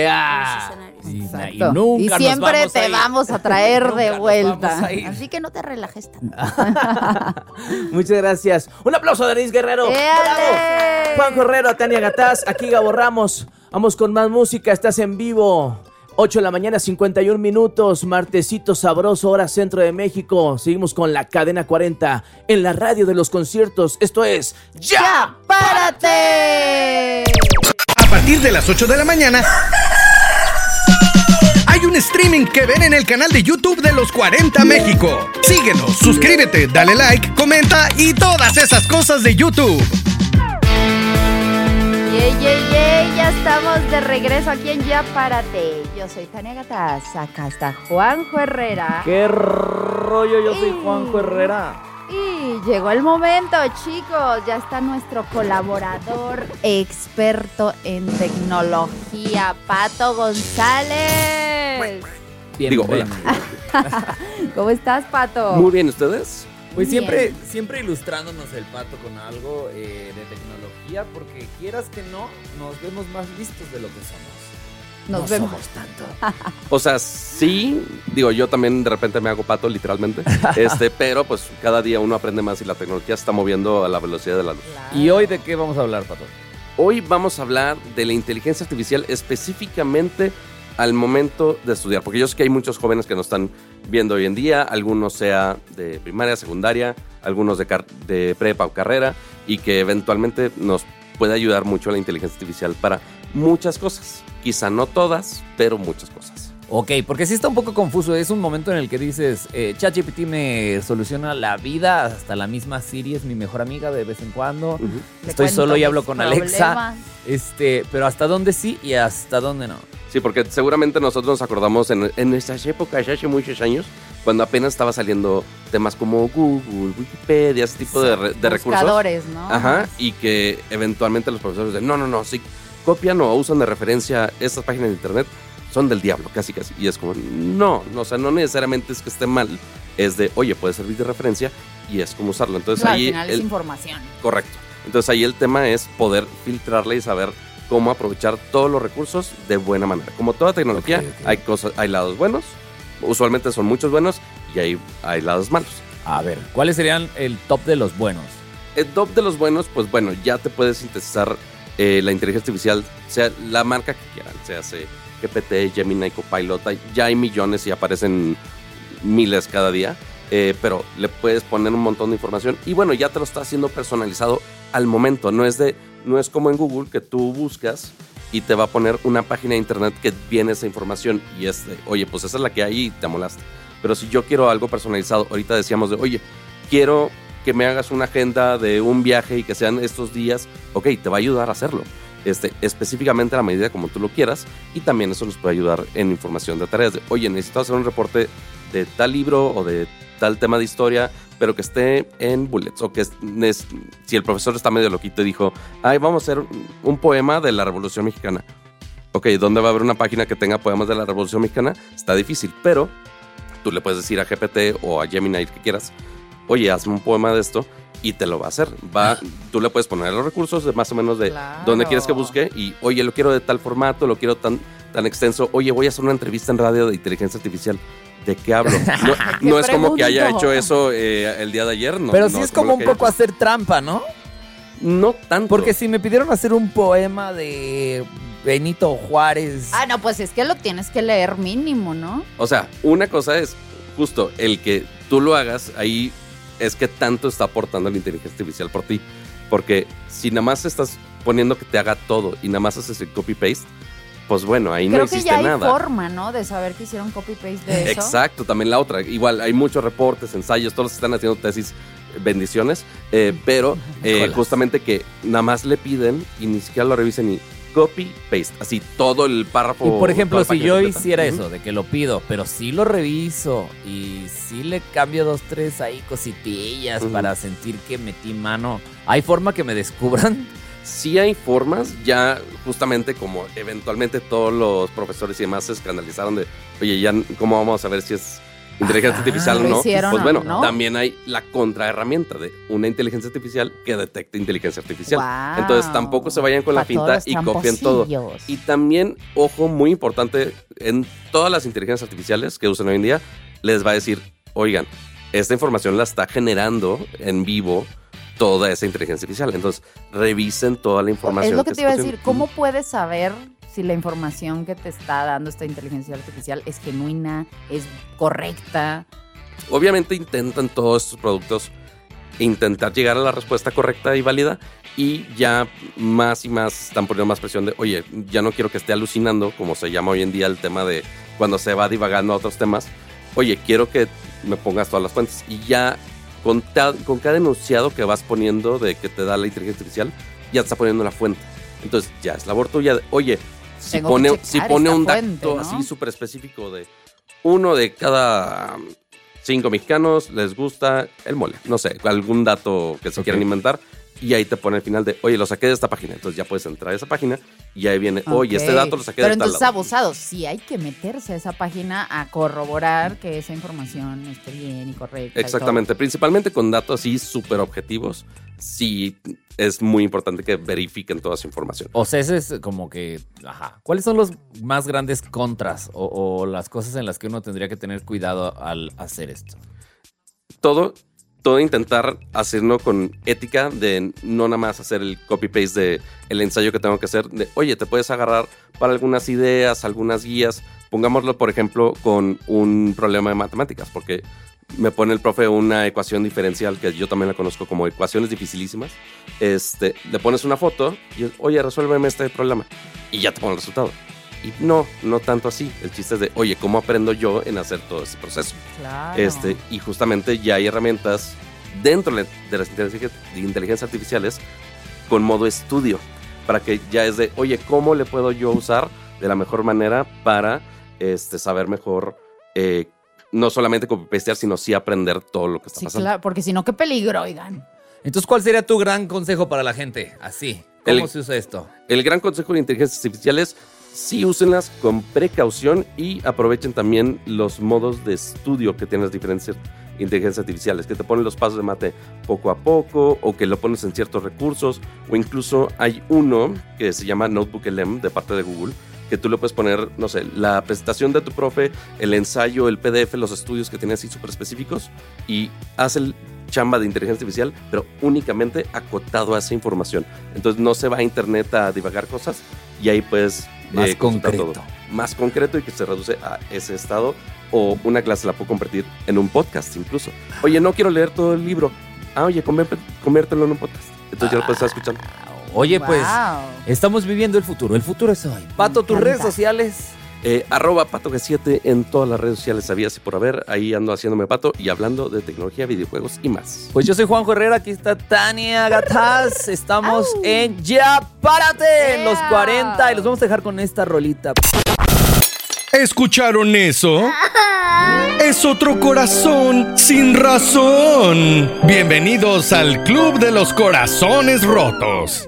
Speaker 5: Y siempre te vamos a traer de vuelta. Así que no te relajes tanto.
Speaker 4: Muchas gracias. Un aplauso a Denise Guerrero. ¡Bravo! Juanjo Herrera, Tania Gataz, aquí Gabo Ramos. Vamos con más música, estás en vivo. 8 de la mañana, 51 minutos, martesito sabroso, hora centro de México. Seguimos con la cadena 40 en la radio de los conciertos. Esto es ¡Ya Párate!
Speaker 2: A partir de las 8 de la mañana hay un streaming que ven en el canal de YouTube de Los 40 México. Síguenos, suscríbete, dale like, comenta y todas esas cosas de YouTube.
Speaker 5: Ya estamos de regreso aquí en Ya Párate. Yo soy Tania Gataz, acá está Juanjo Herrera.
Speaker 6: ¡Qué rollo! Yo soy Juanjo Herrera.
Speaker 5: Y llegó el momento, chicos. Ya está nuestro colaborador experto en tecnología, Pato González.
Speaker 6: Bienvenido.
Speaker 5: ¿Cómo estás, Pato?
Speaker 12: Muy bien, ¿ustedes?
Speaker 6: Pues siempre ilustrándonos el Pato con algo de tecnología, porque quieras que no, nos vemos más listos de lo que somos.
Speaker 5: Nos vemos
Speaker 6: somos tanto.
Speaker 12: O sea, sí, yo también de repente me hago pato, literalmente. Pero pues cada día uno aprende más y la tecnología se está moviendo a la velocidad de la luz.
Speaker 6: Claro. ¿Y hoy de qué vamos a hablar, Pato?
Speaker 12: Hoy vamos a hablar de la inteligencia artificial específicamente al momento de estudiar, porque yo sé que hay muchos jóvenes que nos están viendo hoy en día, algunos sea de primaria, secundaria, algunos de prepa o carrera, y que eventualmente nos puede ayudar mucho la inteligencia artificial para muchas cosas. Quizá no todas, pero muchas cosas.
Speaker 6: Ok, porque sí está un poco confuso. Es un momento en el que dices, ChatGPT me soluciona la vida, hasta la misma Siri es mi mejor amiga de vez en cuando. Estoy solo y hablo con Alexa. Pero hasta dónde sí y hasta dónde no.
Speaker 12: Sí, porque seguramente nosotros nos acordamos en nuestras épocas, hace muchos años, cuando apenas estaba saliendo temas como Google, Wikipedia, ese tipo de recursos.
Speaker 5: Buscadores, ¿no?
Speaker 12: Ajá, y que eventualmente los profesores dicen, no, si copian o usan de referencia estas páginas de internet, son del diablo, casi. Y es como, no, o sea, no necesariamente es que esté mal, es de, oye, puede servir de referencia y es como usarlo. Entonces ahí
Speaker 5: al final es información.
Speaker 12: Correcto. Entonces ahí el tema es poder filtrarle y saber cómo aprovechar todos los recursos de buena manera. Como toda tecnología, hay lados buenos, usualmente son muchos buenos, y hay lados malos.
Speaker 6: A ver, ¿cuáles serían el top de los buenos?
Speaker 12: El top de los buenos, pues bueno, ya te puedes sintetizar la inteligencia artificial, sea la marca que quieran, sea GPT, Gemini, Copilot, ya hay millones y aparecen miles cada día, pero le puedes poner un montón de información y bueno, ya te lo está haciendo personalizado al momento. No es como en Google que tú buscas y te va a poner una página de internet que viene esa información y oye, pues esa es la que hay y te amolaste. Pero si yo quiero algo personalizado, ahorita decíamos de, oye, quiero que me hagas una agenda de un viaje y que sean estos días, ok, te va a ayudar a hacerlo. Específicamente a la medida como tú lo quieras, y también eso nos puede ayudar en información de tareas de, oye, necesito hacer un reporte de tal libro o de tal tema de historia, pero que esté en bullets, o que si el profesor está medio loquito y dijo, vamos a hacer un poema de la Revolución Mexicana. Ok, ¿dónde va a haber una página que tenga poemas de la Revolución Mexicana? Está difícil, pero tú le puedes decir a GPT o a Gemini que quieras, oye, hazme un poema de esto, y te lo va a hacer. Tú le puedes poner los recursos de más o menos de dónde quieres que busque y, oye, lo quiero de tal formato, lo quiero tan extenso. Oye, voy a hacer una entrevista en radio de inteligencia artificial. ¿De qué hablo? No es como que haya hecho eso el día de ayer. No,
Speaker 6: pero sí es como un poco hacer trampa, ¿no?
Speaker 12: No tanto.
Speaker 6: Porque si me pidieron hacer un poema de Benito Juárez...
Speaker 5: no, pues es que lo tienes que leer mínimo, ¿no?
Speaker 12: O sea, una cosa es justo el que tú lo hagas, ahí es que tanto está aportando la inteligencia artificial por ti. Porque si nada más estás poniendo que te haga todo y nada más haces el copy-paste, pues bueno, ahí no existe nada.
Speaker 5: Creo que ya hay forma, ¿no? De saber que hicieron copy-paste de eso.
Speaker 12: Exacto, también la otra. Igual, hay muchos reportes, ensayos, todos están haciendo tesis, bendiciones, pero justamente que nada más le piden y ni siquiera lo revisen y copy-paste, así todo el párrafo.
Speaker 6: Y por ejemplo, si yo hiciera eso, de que lo pido, pero sí lo reviso y sí le cambio 2, 3 ahí cositillas para sentir que metí mano, ¿hay forma que me descubran?
Speaker 12: Sí hay formas, ya justamente como eventualmente todos los profesores y demás se escandalizaron de, oye, ya cómo vamos a ver si es inteligencia artificial o no. Pues bueno, también hay la contraherramienta de una inteligencia artificial que detecta inteligencia artificial. Wow. Entonces tampoco se vayan con la finta y copien todo. Y también, ojo, muy importante, en todas las inteligencias artificiales que usan hoy en día, les va a decir, oigan, esta información la está generando en vivo toda esa inteligencia artificial. Entonces, revisen toda la información.
Speaker 5: Es lo que te iba a decir. ¿Cómo puedes saber si la información que te está dando esta inteligencia artificial es genuina, es correcta?
Speaker 12: Obviamente intentan todos estos productos intentar llegar a la respuesta correcta y válida, y ya más y más están poniendo más presión de, oye, ya no quiero que esté alucinando, como se llama hoy en día el tema de cuando se va divagando a otros temas. Oye, quiero que me pongas todas las fuentes. Y ya con cada enunciado que vas poniendo de que te da la inteligencia artificial, ya te está poniendo la fuente. Entonces ya es labor tuya de, oye, si pone un dato, ¿no?, así súper específico de 1 de cada 5 mexicanos les gusta el mole, no sé, algún dato que se quieran inventar, y ahí te pone al final de, oye, lo saqué de esta página. Entonces ya puedes entrar a esa página y ahí viene, oye, este dato lo saqué de tal lado.
Speaker 5: Pero entonces, abusados, sí hay que meterse a esa página a corroborar que esa información esté bien y correcta.
Speaker 12: Exactamente, principalmente con datos así súper objetivos, sí es muy importante que verifiquen toda esa información.
Speaker 6: O sea, ese es como que, ¿cuáles son los más grandes contras o las cosas en las que uno tendría que tener cuidado al hacer esto?
Speaker 12: Todo intentar hacerlo con ética, de no nada más hacer el copy-paste de el ensayo que tengo que hacer, de, oye, te puedes agarrar para algunas ideas, algunas guías, pongámoslo, por ejemplo, con un problema de matemáticas, porque me pone el profe una ecuación diferencial, que yo también la conozco como ecuaciones dificilísimas, le pones una foto y, oye, resuélveme este problema, y ya te pone el resultado. Y no tanto así. El chiste es de, oye, ¿cómo aprendo yo en hacer todo ese proceso?
Speaker 5: Claro.
Speaker 12: Y justamente ya hay herramientas dentro de las inteligencias artificiales con modo estudio, para que ya es de, oye, ¿cómo le puedo yo usar de la mejor manera para saber mejor, no solamente copy-pastear, sino sí aprender todo lo que está pasando?
Speaker 5: Claro, porque si no, qué peligro, oigan.
Speaker 6: Entonces, ¿cuál sería tu gran consejo para la gente? Así, ¿cómo se usa esto?
Speaker 12: El gran consejo de inteligencias artificiales: sí, úsenlas con precaución y aprovechen también los modos de estudio que tienen las diferentes inteligencias artificiales, que te ponen los pasos de mate poco a poco, o que lo pones en ciertos recursos, o incluso hay uno que se llama NotebookLM de parte de Google, que tú le puedes poner, no sé, la presentación de tu profe, el ensayo, el PDF, los estudios que tiene así súper específicos, y hace el chamba de inteligencia artificial, pero únicamente acotado a esa información. Entonces no se va a internet a divagar cosas, y ahí puedes
Speaker 6: más concreto.
Speaker 12: Todo. Más concreto, y que se reduce a ese estado. O una clase la puedo convertir en un podcast incluso. Oye, no quiero leer todo el libro. Oye, conviértelo en un podcast. Entonces ya lo puedes estar escuchando.
Speaker 6: Oye, pues, estamos viviendo el futuro. El futuro es hoy. Pato, tus redes sociales.
Speaker 12: @PatoG7 en todas las redes sociales sabías y por haber. Ahí ando haciéndome pato y hablando de tecnología, videojuegos y más.
Speaker 6: Pues yo soy Juanjo Herrera, aquí está Tania Gataz. Estamos en Ya Párate, en los 40, y los vamos a dejar con esta rolita.
Speaker 2: ¿Escucharon eso? Es otro corazón sin razón. Bienvenidos al Club de los Corazones Rotos.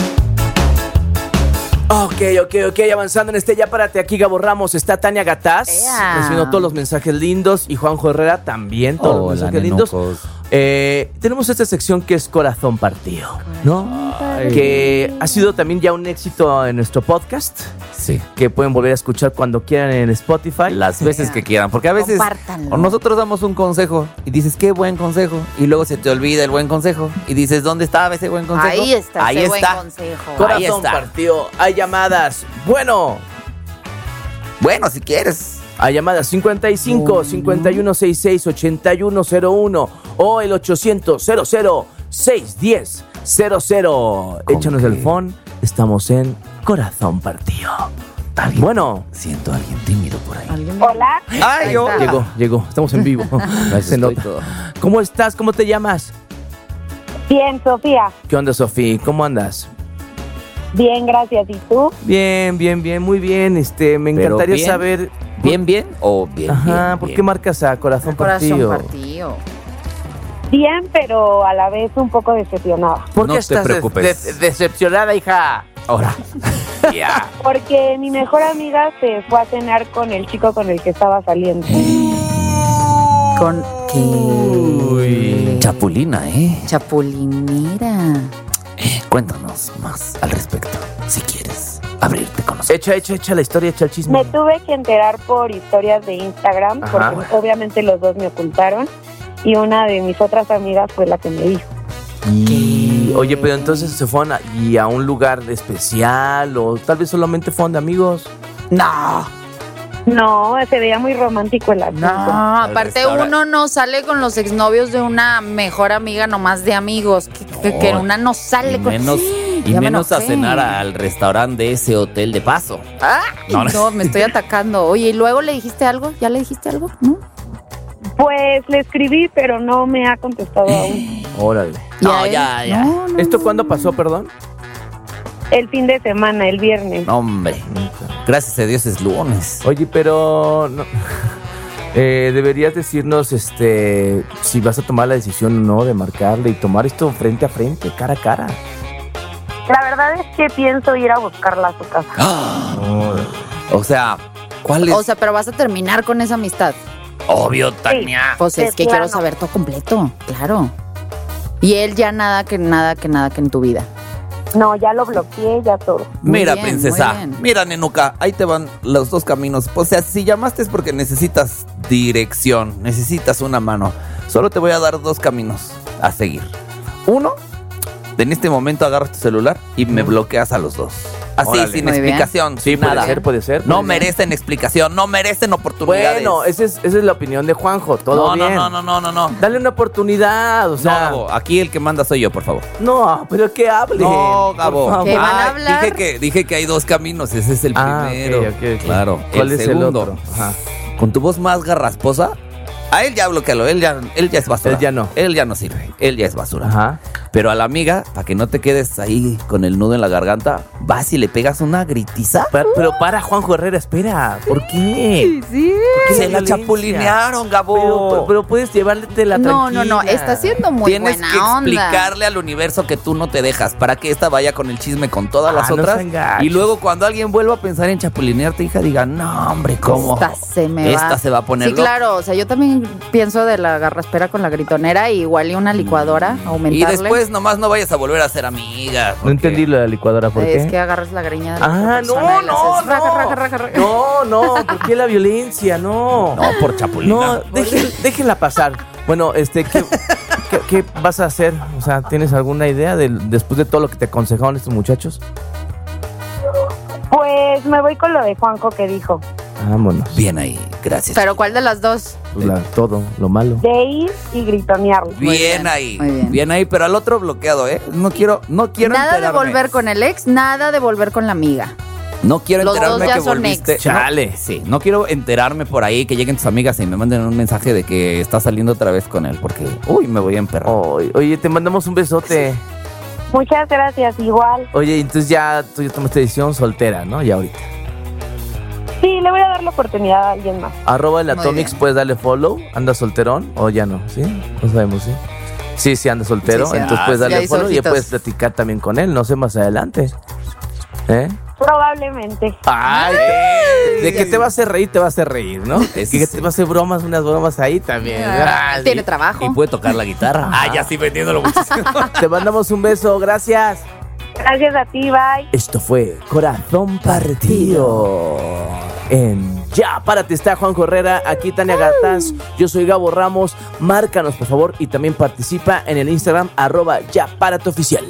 Speaker 4: Ok, avanzando en Ya Párate, aquí Gabo Ramos, está Tania Gataz, recibiendo todos los mensajes lindos, y Juanjo Herrera también, todos los mensajes lindos. Tenemos esta sección que es Corazón Partido, ¿no? Que ha sido también ya un éxito en nuestro podcast.
Speaker 6: Sí.
Speaker 4: Que pueden volver a escuchar cuando quieran en Spotify.
Speaker 6: Las veces que quieran. Porque a veces nosotros damos un consejo y dices, qué buen consejo. Y luego se te olvida el buen consejo. Y dices, ¿dónde estaba ese buen consejo?
Speaker 5: Ahí está ese buen consejo.
Speaker 4: Corazón Partido. Hay llamadas. Bueno,
Speaker 6: si quieres.
Speaker 4: Hay llamadas 55 5166 8101 o el 800 00 610 00. Échanos el phone. Estamos en Corazón Partido. Bueno,
Speaker 6: siento a alguien tímido por ahí.
Speaker 7: Hola.
Speaker 4: Ay, llegó. Estamos en vivo. Se nota. ¿Cómo estás? ¿Cómo te llamas?
Speaker 7: Bien, Sofía.
Speaker 4: ¿Qué onda, Sofía? ¿Cómo andas?
Speaker 7: Bien, gracias. ¿Y tú?
Speaker 4: Bien, muy bien. Me encantaría saber.
Speaker 6: ¿Bien o bien?
Speaker 4: Ajá, ¿por qué marcas a Corazón Partido?
Speaker 5: Corazón Partido.
Speaker 7: Bien, pero a la vez un poco decepcionada.
Speaker 4: ¿Por qué estás decepcionada, hija?
Speaker 6: Ahora.
Speaker 4: Ya.
Speaker 7: Porque mi mejor amiga se fue a cenar con el chico con el que estaba saliendo.
Speaker 5: ¿Con qué?
Speaker 6: Uy. Chapulina,
Speaker 5: Chapulinera.
Speaker 6: Cuéntanos más al respecto, si quieres abrirte con nosotros.
Speaker 4: Echa la historia, echa el chisme.
Speaker 7: Me tuve que enterar por historias de Instagram, porque obviamente los dos me ocultaron, y una de mis otras amigas fue la que me dijo.
Speaker 4: Oye, pero entonces se fueron a un lugar especial, o tal vez solamente fueron de amigos.
Speaker 7: No, se veía muy romántico el asunto.
Speaker 5: No, aparte uno no sale con los exnovios de una mejor amiga nomás de amigos, que una no sale con...
Speaker 6: menos a cenar al restaurante de ese hotel de paso.
Speaker 5: No, me estoy atacando. Oye, ¿y luego le dijiste algo? ¿Ya le dijiste algo? ¿No?
Speaker 7: Pues le escribí, pero no me ha contestado aún.
Speaker 4: Órale.
Speaker 6: Ya.
Speaker 4: ¿Esto cuándo pasó, perdón?
Speaker 7: El fin de semana, el viernes.
Speaker 6: No, hombre. Gracias a Dios es lunes.
Speaker 4: Oye, pero no, deberías decirnos si vas a tomar la decisión o no de marcarle y tomar esto frente a frente, cara a cara.
Speaker 7: La verdad es que pienso ir a buscarla a su casa.
Speaker 6: O sea, ¿cuál es?
Speaker 5: O sea, pero vas a terminar con esa amistad.
Speaker 6: Obvio, Tania.
Speaker 5: Sí, pues es que quiero saber todo completo, claro. Y él ya nada que en tu vida.
Speaker 7: No, ya lo bloqueé, ya todo.
Speaker 6: Mira, princesa, mira, nenuca, ahí te van los dos caminos. O sea, si llamaste es porque necesitas dirección, necesitas una mano. Solo te voy a dar dos caminos a seguir. Uno, en este momento agarras tu celular y me bloqueas a los dos. Así, órale, sin explicación.
Speaker 4: Sí,
Speaker 6: nada.
Speaker 4: Puede ser.
Speaker 6: No merecen explicación, no merecen oportunidades.
Speaker 4: Bueno, esa es la opinión de Juanjo, todo bien.
Speaker 6: No.
Speaker 4: Dale una oportunidad, o sea.
Speaker 6: No, Gabo, aquí el que manda soy yo, por favor.
Speaker 4: No, pero que hable.
Speaker 6: No, Gabo.
Speaker 5: ¿Qué van a hablar?
Speaker 6: Dije que hay dos caminos, ese es el primero.
Speaker 4: Okay.
Speaker 6: Claro.
Speaker 4: ¿Cuál es
Speaker 6: segundo,
Speaker 4: el otro? Ajá.
Speaker 6: Con tu voz más garrasposa, a él ya bloquealo, él ya es basura. Él ya no sirve, él ya es basura.
Speaker 4: Ajá.
Speaker 6: Pero a la amiga, para que no te quedes ahí con el nudo en la garganta, vas y le pegas una gritiza.
Speaker 4: Pero para, Juanjo Herrera, espera. ¿Por qué?
Speaker 5: Sí.
Speaker 6: Se la chapulinearon, Gabo.
Speaker 4: Pero puedes llevarle la tranquila.
Speaker 5: No, está siendo muy buena onda.
Speaker 6: Tienes que explicarle al universo que tú no te dejas, para que esta vaya con el chisme con todas las otras. Y luego cuando alguien vuelva a pensar en chapulinearte, hija, diga, no, hombre, ¿cómo? Esta se va a poner
Speaker 5: Sí, claro, o sea, yo también pienso de la garraspera con la gritonera, y igual y una licuadora, aumentarle.
Speaker 6: Y después nomás no vayas a volver a ser amiga.
Speaker 4: No entendí lo de la licuadora, ¿por qué?
Speaker 5: Es que agarras la greña de la persona.
Speaker 4: No, ¿por qué la violencia? No,
Speaker 6: por chapulina.
Speaker 4: No, déjenla pasar. Bueno, ¿qué vas a hacer? O sea, ¿tienes alguna idea después de todo lo que te aconsejaron estos muchachos?
Speaker 7: Pues me voy con lo de Juanjo que dijo.
Speaker 4: Vámonos.
Speaker 6: Bien ahí, gracias.
Speaker 5: ¿Pero cuál de las dos?
Speaker 4: Pues todo, lo malo.
Speaker 7: De ir y gritonearlo.
Speaker 6: Bien ahí, pero al otro bloqueado, ¿eh? No quiero
Speaker 5: nada
Speaker 6: enterarme.
Speaker 5: De volver con el ex, nada de volver con la amiga.
Speaker 6: No quiero
Speaker 5: los
Speaker 6: enterarme
Speaker 5: dos ya
Speaker 6: que
Speaker 5: son
Speaker 6: volviste.
Speaker 5: ex.
Speaker 6: Chale, sí. No quiero enterarme por ahí que lleguen tus amigas y me manden un mensaje de que estás saliendo otra vez con él, porque me voy a emperrar.
Speaker 4: Oye, te mandamos un besote.
Speaker 7: Muchas gracias, igual.
Speaker 4: Oye, entonces tú ya tomaste decisión soltera, ¿no? Ya ahorita.
Speaker 7: Sí, le voy a dar la oportunidad a alguien más.
Speaker 4: @el Atomix, ¿puedes darle follow? ¿Anda solterón o ya no? ¿Sí? No sabemos, ¿sí? Sí, anda soltero. Sí. Entonces puedes darle follow y ya puedes platicar también con él, no sé, más adelante.
Speaker 9: Probablemente.
Speaker 4: Ay, de que te va a hacer reír, ¿no? Es que te va a hacer unas bromas ahí también.
Speaker 5: Tiene trabajo.
Speaker 6: Y puede tocar la guitarra.
Speaker 4: Ya estoy vendiéndolo muchísimo. Te mandamos un beso, gracias.
Speaker 9: Gracias a ti, bye.
Speaker 4: Esto fue Corazón Partido. En Ya Párate está Juanjo Herrera, aquí Tania Gatás, yo soy Gabo Ramos. Márcanos, por favor, y también participa en el Instagram @YaPárateOficial.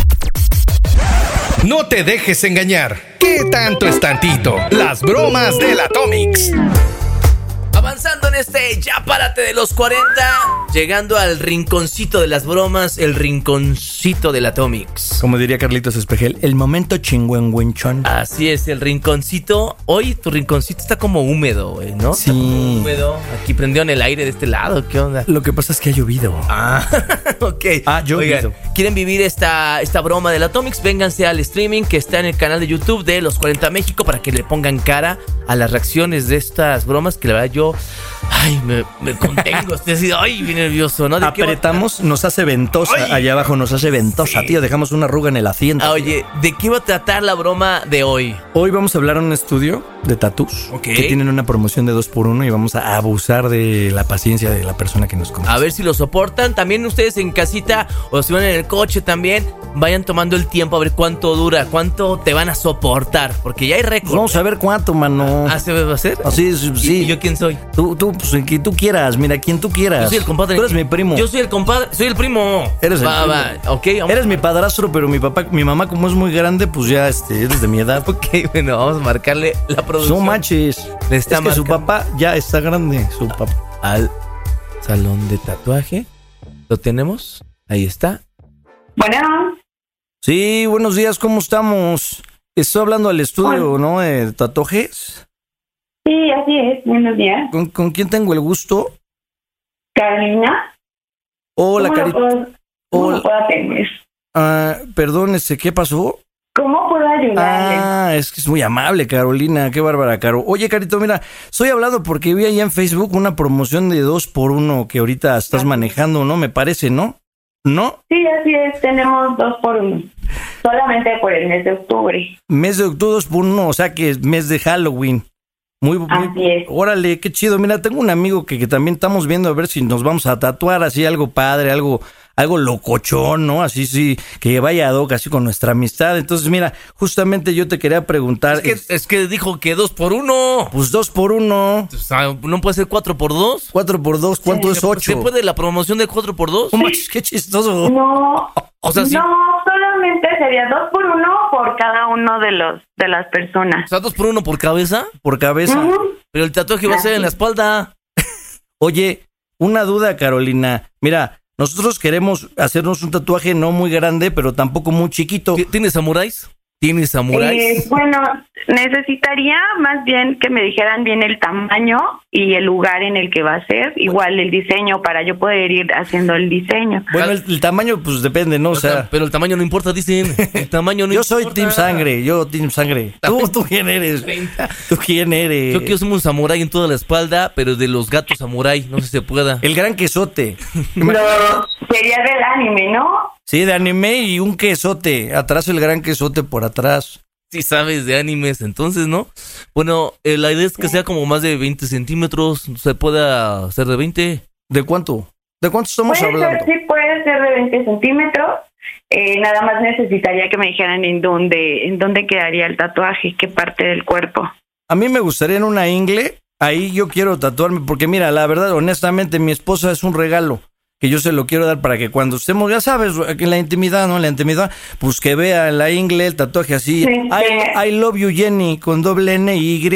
Speaker 2: No te dejes engañar. ¿Qué tanto es tantito? Las bromas del Atomix.
Speaker 4: Avanzando en este Ya Párate de los 40, llegando al rinconcito de las bromas, el rinconcito del Atomix.
Speaker 13: Como diría Carlitos Espejel, el momento chingüengüenchón.
Speaker 4: Así es, el rinconcito. Hoy tu rinconcito está como húmedo, ¿no?
Speaker 13: Sí.
Speaker 4: Está como húmedo. Aquí prendieron el aire de este lado, ¿qué onda?
Speaker 13: Lo que pasa es que ha llovido.
Speaker 4: Ok.
Speaker 13: Llovido.
Speaker 4: Oigan, ¿quieren vivir esta broma del Atomix? Vénganse al streaming que está en el canal de YouTube de Los 40 México para que le pongan cara a las reacciones de estas bromas que la verdad yo... me contengo, estoy así, bien nervioso, ¿no?
Speaker 13: Apretamos, nos hace ventosa, allá abajo nos hace ventosa, tío, dejamos una arruga en el asiento.
Speaker 4: Oye, ¿de qué va a tratar la broma de hoy?
Speaker 13: Hoy vamos a hablar en un estudio de tatús que tienen una promoción de 2x1 y vamos a abusar de la paciencia de la persona que nos conoce.
Speaker 4: A ver si lo soportan, también ustedes en casita o si van en el coche también, vayan tomando el tiempo a ver cuánto dura, cuánto te van a soportar, porque ya hay récord.
Speaker 13: Vamos a ver cuánto, mano.
Speaker 4: ¿Se va a hacer?
Speaker 13: Así, sí.
Speaker 4: ¿Y yo quién soy?
Speaker 13: Tú, pues el que tú quieras, mira, quien tú quieras.
Speaker 4: Yo soy el compadre.
Speaker 13: Tú eres mi primo.
Speaker 4: Yo soy el compadre, soy el primo.
Speaker 13: Eres el primo.
Speaker 4: Okay,
Speaker 13: eres mi padrastro, pero mi mamá como es muy grande, pues ya eres de mi edad.
Speaker 4: Ok, bueno, vamos a marcarle la producción.
Speaker 13: No manches. Es que su papá ya está grande, su papá.
Speaker 4: Al salón de tatuaje. ¿Lo tenemos? Ahí está.
Speaker 14: Bueno.
Speaker 13: Sí, buenos días, ¿cómo estamos? Estoy hablando al estudio, ¿no? De tatuajes.
Speaker 14: Sí, así es, buenos días.
Speaker 13: ¿Con quién tengo el gusto?
Speaker 14: Carolina.
Speaker 13: Hola, Carita.
Speaker 14: ¿Cómo puedo atender?
Speaker 13: Perdón, ¿qué pasó?
Speaker 14: ¿Cómo puedo ayudarle?
Speaker 13: Es que es muy amable, Carolina. Qué bárbara, Caro. Oye, Carito, mira, estoy hablando porque vi allá en Facebook una promoción de 2x1 que ahorita estás manejando, ¿no? Me parece, ¿no? ¿No?
Speaker 14: Sí, así es. Tenemos 2x1. Solamente por el mes de octubre.
Speaker 13: Mes de octubre 2x1, o sea que es mes de Halloween.
Speaker 14: Así es.
Speaker 13: Órale, qué chido. Mira, tengo un amigo que también estamos viendo a ver si nos vamos a tatuar así algo padre, algo locochón, ¿no? Así sí, que vaya ad hoc así con nuestra amistad. Entonces, mira, justamente yo te quería preguntar.
Speaker 4: Es que dijo que 2x1.
Speaker 13: Pues 2x1.
Speaker 4: O sea, ¿no puede ser 4x2?
Speaker 13: 4x2, ¿cuánto es 8?
Speaker 4: ¿Se puede la promoción de 4x2?
Speaker 13: Oh, qué chistoso.
Speaker 14: No,
Speaker 4: o sea, sí.
Speaker 14: No, solamente sería 2x1 por cada uno de las personas.
Speaker 4: O sea, 2x1 por cabeza.
Speaker 13: Por cabeza.
Speaker 4: Pero el tatuaje va a ser en la espalda.
Speaker 13: Oye, una duda, Carolina. Mira, nosotros queremos hacernos un tatuaje no muy grande, pero tampoco muy chiquito.
Speaker 4: ¿Tienes samuráis? ¿Tienes samuráis?
Speaker 14: Bueno, necesitaría más bien que me dijeran bien el tamaño y el lugar en el que va a ser, igual el diseño para yo poder ir haciendo el diseño.
Speaker 13: Bueno, el tamaño pues depende, ¿no? O sea,
Speaker 4: pero el tamaño no importa, dicen. El tamaño no
Speaker 13: yo
Speaker 4: importa.
Speaker 13: Soy Team Sangre. ¿Tú quién eres? ¿Tú quién eres?
Speaker 4: Yo quiero ser un samurái en toda la espalda, pero de los gatos samurái, no sé si se pueda.
Speaker 13: El gran quesote.
Speaker 14: Pero sería del anime, ¿no?
Speaker 13: Sí, de anime y un quesote. Atrás el gran quesote por atrás.
Speaker 4: Sí sabes de animes, entonces, ¿no? Bueno, la idea es que sea como más de 20 centímetros. ¿Se puede hacer de 20?
Speaker 13: ¿De cuánto? ¿De cuánto estamos hablando?
Speaker 14: Sí, puede ser de 20 centímetros. Nada más necesitaría que me dijeran en dónde quedaría el tatuaje, qué parte del cuerpo.
Speaker 13: A mí me gustaría en una ingle. Ahí yo quiero tatuarme porque, mira, la verdad, honestamente, mi esposa es un regalo que yo se lo quiero dar para que cuando estemos, ya sabes, en la intimidad, ¿no? En la intimidad, pues que vea en la ingle el tatuaje así.
Speaker 14: Sí,
Speaker 13: I love you, Jenny, con doble N y Y.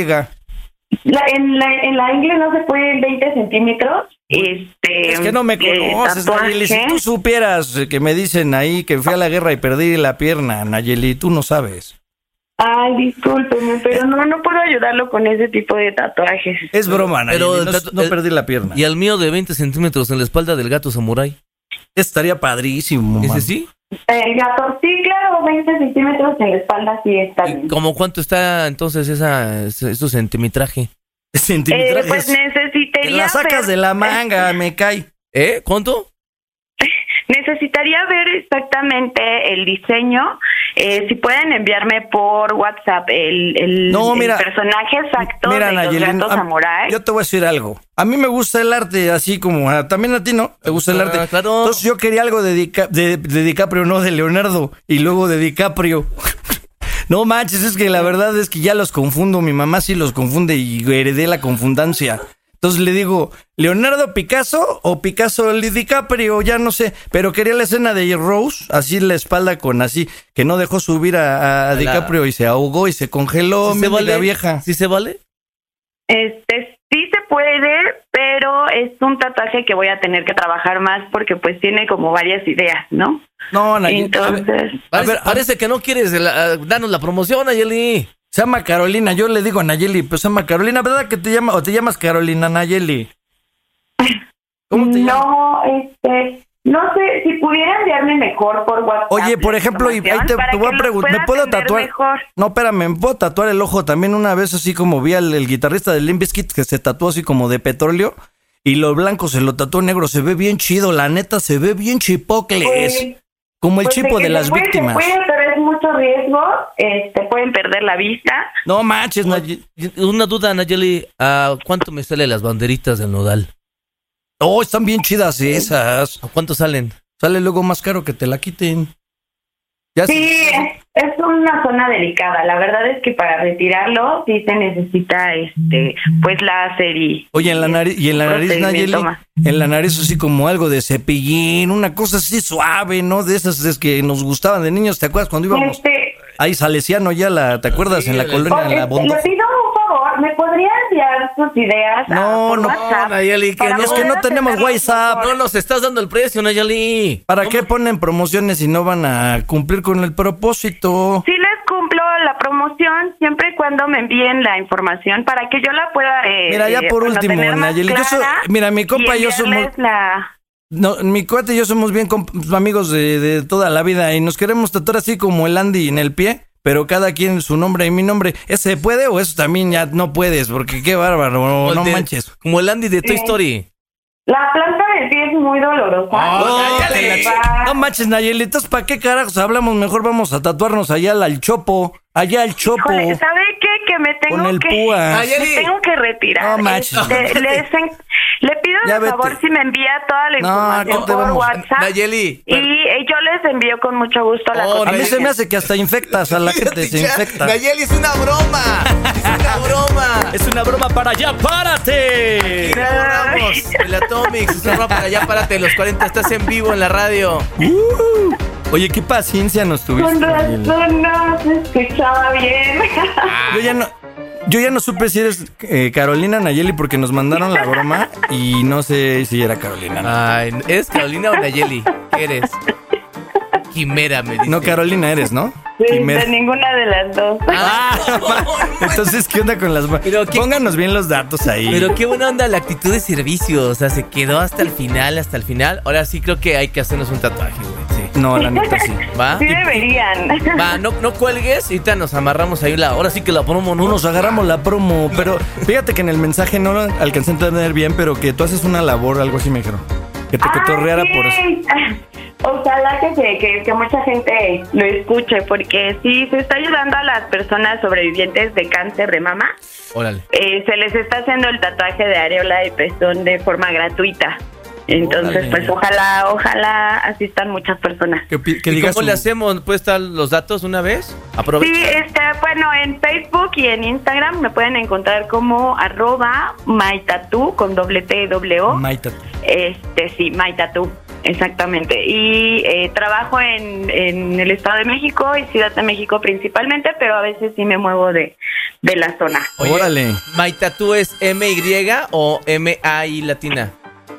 Speaker 14: En la ingle no se puede en 20 centímetros.
Speaker 13: Es que no me conoces, Nayeli. Si tú supieras que me dicen ahí que fui a la guerra y perdí la pierna, Nayeli, tú no sabes.
Speaker 14: Ay, discúlpeme, pero no puedo ayudarlo con ese tipo de tatuajes.
Speaker 13: Es broma, Nayeli, no perdí la pierna.
Speaker 4: ¿Y al mío de 20 centímetros en la espalda del gato samurái?
Speaker 13: Estaría padrísimo.
Speaker 4: ¿Ese sí?
Speaker 14: El gato, sí, claro, 20 centímetros en la espalda sí está bien.
Speaker 4: ¿Cómo cuánto está entonces su centimetraje?
Speaker 14: Pues necesitaría...
Speaker 13: Te la sacas de la manga, me cae.
Speaker 4: ¿Cuánto?
Speaker 14: necesitaría ver exactamente el diseño. Si pueden enviarme por WhatsApp el personaje exacto de los gatos samurai.
Speaker 13: Yo te voy a decir algo. A mí me gusta el arte, así como también a ti, ¿no? ¿Te gusta el arte?
Speaker 4: Claro.
Speaker 13: Entonces yo quería algo de DiCaprio, no de Leonardo, y luego de DiCaprio. No manches, es que la verdad es que ya los confundo. Mi mamá sí los confunde y heredé la confundancia. Entonces le digo, ¿Leonardo Picasso o Picasso DiCaprio? Ya no sé, pero quería la escena de Rose, así la espalda con así, que no dejó subir a DiCaprio y se ahogó y se congeló.
Speaker 4: ¿Sí se vale?
Speaker 13: La vieja.
Speaker 4: ¿Sí se vale?
Speaker 14: Sí se puede, pero es un tatuaje que voy a tener que trabajar más porque pues tiene como varias ideas, ¿no?
Speaker 13: No, Nayeli.
Speaker 14: Entonces...
Speaker 4: Parece que no quieres darnos la promoción, Nayeli.
Speaker 13: Se llama Carolina, yo le digo a Nayeli, pues se llama Carolina, ¿verdad que te llama o te llamas Carolina, Nayeli?
Speaker 14: ¿Cómo te llamas? No sé, si pudiera enviarme mejor por WhatsApp.
Speaker 13: Oye, por ejemplo, y ahí te voy a preguntar, ¿me puedo tatuar? Mejor. No, espérame, ¿me puedo tatuar el ojo también? Una vez así como vi al guitarrista de Limp Bizkit que se tatuó así como de petróleo y lo blanco se lo tatuó negro, se ve bien chido, la neta, se ve bien chipocles. Como el chipo de las víctimas.
Speaker 14: Pero es mucho riesgo, pueden perder la vista.
Speaker 13: No manches,
Speaker 4: Una duda, Nayeli, ¿cuánto me salen las banderitas del nodal?
Speaker 13: Oh, están bien chidas esas.
Speaker 4: ¿A cuánto salen?
Speaker 13: Sale luego más caro que te la quiten.
Speaker 14: Sí, es una zona delicada. La verdad es que para retirarlo sí se necesita pues láser y...
Speaker 13: Oye, en la nariz, Nayeli, en la nariz así como algo de cepillín, una cosa así suave, ¿no? De esas que nos gustaban de niños, ¿te acuerdas cuando íbamos? Ahí Salesiano ya ¿te acuerdas? En la colonia, en la Bonda.
Speaker 14: Le pido un favor, ¿me podría enviar sus ideas por WhatsApp?
Speaker 4: No, Nayeli,
Speaker 13: es que no tenemos WhatsApp.
Speaker 4: No nos estás dando el precio, Nayeli.
Speaker 13: ¿Para qué ponen promociones si no van a cumplir con el propósito?
Speaker 14: Sí les cumplo la promoción siempre y cuando me envíen la información para que yo la pueda...
Speaker 13: mira, ya por último, Nayeli, mira, mi compa y yo somos... No, mi cuate y yo somos bien amigos de toda la vida y nos queremos tatuar así como el Andy en el pie, pero cada quien su nombre y mi nombre. ¿Ese puede o eso también ya no puedes? Porque qué bárbaro, no manches.
Speaker 4: Como el Andy de Toy Story.
Speaker 14: La planta del pie es muy dolorosa.
Speaker 13: No manches, Nayeli, entonces ¿para qué carajos hablamos? Mejor vamos a tatuarnos allá al Chopo. Allá al Chopo.
Speaker 14: Híjole, ¿sabe qué? Que me tengo que retirar.
Speaker 13: No manches.
Speaker 14: Le pido de favor si me envía toda la información por WhatsApp.
Speaker 4: Nayeli.
Speaker 14: Y yo les envío con mucho gusto la
Speaker 13: A mí se me hace que hasta infectas a la gente, se infecta.
Speaker 4: Nayeli, es una broma. Es una broma.
Speaker 6: Es una broma para Ya Párate.
Speaker 4: El Atomics, es una broma para Ya Párate. Los 40 estás en vivo en la radio.
Speaker 13: Oye, qué paciencia nos tuviste.
Speaker 14: Con razón no se escuchaba bien.
Speaker 13: Yo ya no supe si eres Carolina Nayeli porque nos mandaron la broma y no sé si era Carolina.
Speaker 4: Ay, ¿eres Carolina o Nayeli? ¿Qué eres? Quimera, me dice.
Speaker 13: No, Carolina eres, ¿no?
Speaker 14: Sí,
Speaker 13: Quimera.
Speaker 14: de ninguna de las dos.
Speaker 13: Entonces, ¿qué onda con las... Pónganos bien los datos ahí.
Speaker 4: Pero qué buena onda la actitud de servicio. O sea, se quedó hasta el final. Ahora sí creo que hay que hacernos un tatuaje, güey. Sí.
Speaker 13: No, la neta sí.
Speaker 4: ¿Va?
Speaker 14: Sí deberían.
Speaker 4: Va, no cuelgues. Ahorita nos amarramos ahí ahora sí que la promo, ¿no?
Speaker 13: Nos agarramos la promo. Pero fíjate que en el mensaje no lo alcancé a entender bien, pero que tú haces una labor, algo así me dijeron. Que te cotorreara por eso.
Speaker 14: Ojalá que mucha gente lo escuche, porque sí, se está ayudando a las personas sobrevivientes de cáncer de mama.
Speaker 4: Órale.
Speaker 14: Se les está haciendo el tatuaje de areola de pezón de forma gratuita. Entonces, pues ojalá asistan muchas personas.
Speaker 4: ¿Y cómo le hacemos? ¿Puede estar los datos una vez? Aprovecha.
Speaker 14: Sí, bueno, en Facebook y en Instagram me pueden encontrar como @mytattoo con @TWO.
Speaker 13: MyTattoo.
Speaker 14: Sí, MyTattoo. Exactamente. Y trabajo en el Estado de México y Ciudad de México principalmente, pero a veces sí me muevo de la zona.
Speaker 4: Oye,
Speaker 13: órale.
Speaker 4: ¿MyTattoo es MY o MAI latina?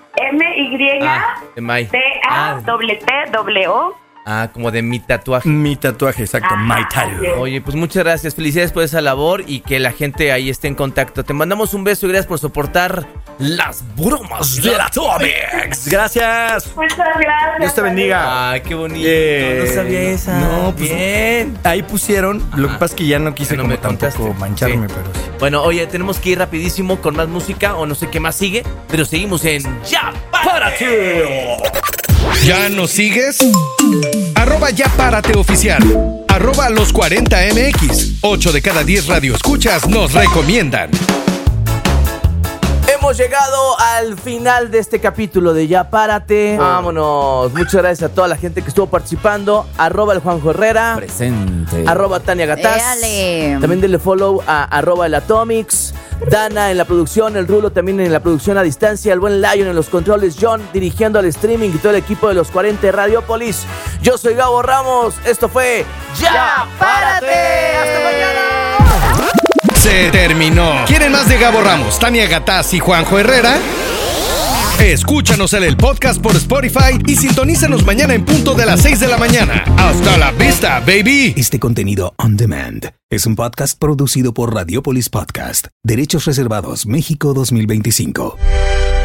Speaker 14: MYTATWO.
Speaker 4: Como de mi tatuaje.
Speaker 13: Mi tatuaje, exacto, My Tattoo.
Speaker 4: Oye, pues muchas gracias, felicidades por esa labor y que la gente ahí esté en contacto. Te mandamos un beso y gracias por soportar las bromas de la Atomics.
Speaker 13: Gracias.
Speaker 14: Muchas gracias.
Speaker 13: Dios te bendiga.
Speaker 4: Ay, qué bonito. No sabía esa.
Speaker 13: No, pues
Speaker 4: bien.
Speaker 13: Ahí pusieron. Lo que pasa es que ya no quise como tampoco mancharme,
Speaker 4: sí.
Speaker 13: Pero sí.
Speaker 4: Bueno, oye, tenemos que ir rapidísimo con más música o no sé qué más sigue, pero seguimos en Ya Párate.
Speaker 2: ¿Ya nos sigues? @ya párate oficial. @los 40mx. 8 de cada 10 radioescuchas nos recomiendan.
Speaker 4: Hemos llegado al final de este capítulo de Ya Párate. Vámonos. Muchas gracias a toda la gente que estuvo participando. @el Juanjo Herrera.
Speaker 6: Presente.
Speaker 4: @Tania Gataz. También denle follow a @el Atomics. Dana en la producción, el Rulo también en la producción a distancia, el buen Lion en los controles, John dirigiendo al streaming y todo el equipo de los 40 de Radiopolis. Yo soy Gabo Ramos. Esto fue Ya Párate. ¡Hasta mañana!
Speaker 2: Se terminó. ¿Quieren más de Gabo Ramos, Tania Gataz y Juanjo Herrera? Escúchanos en el podcast por Spotify y sintonízanos mañana en punto de las 6 de la mañana. ¡Hasta la vista, baby!
Speaker 1: Este contenido on demand es un podcast producido por Radiopolis Podcast. Derechos reservados, México 2025.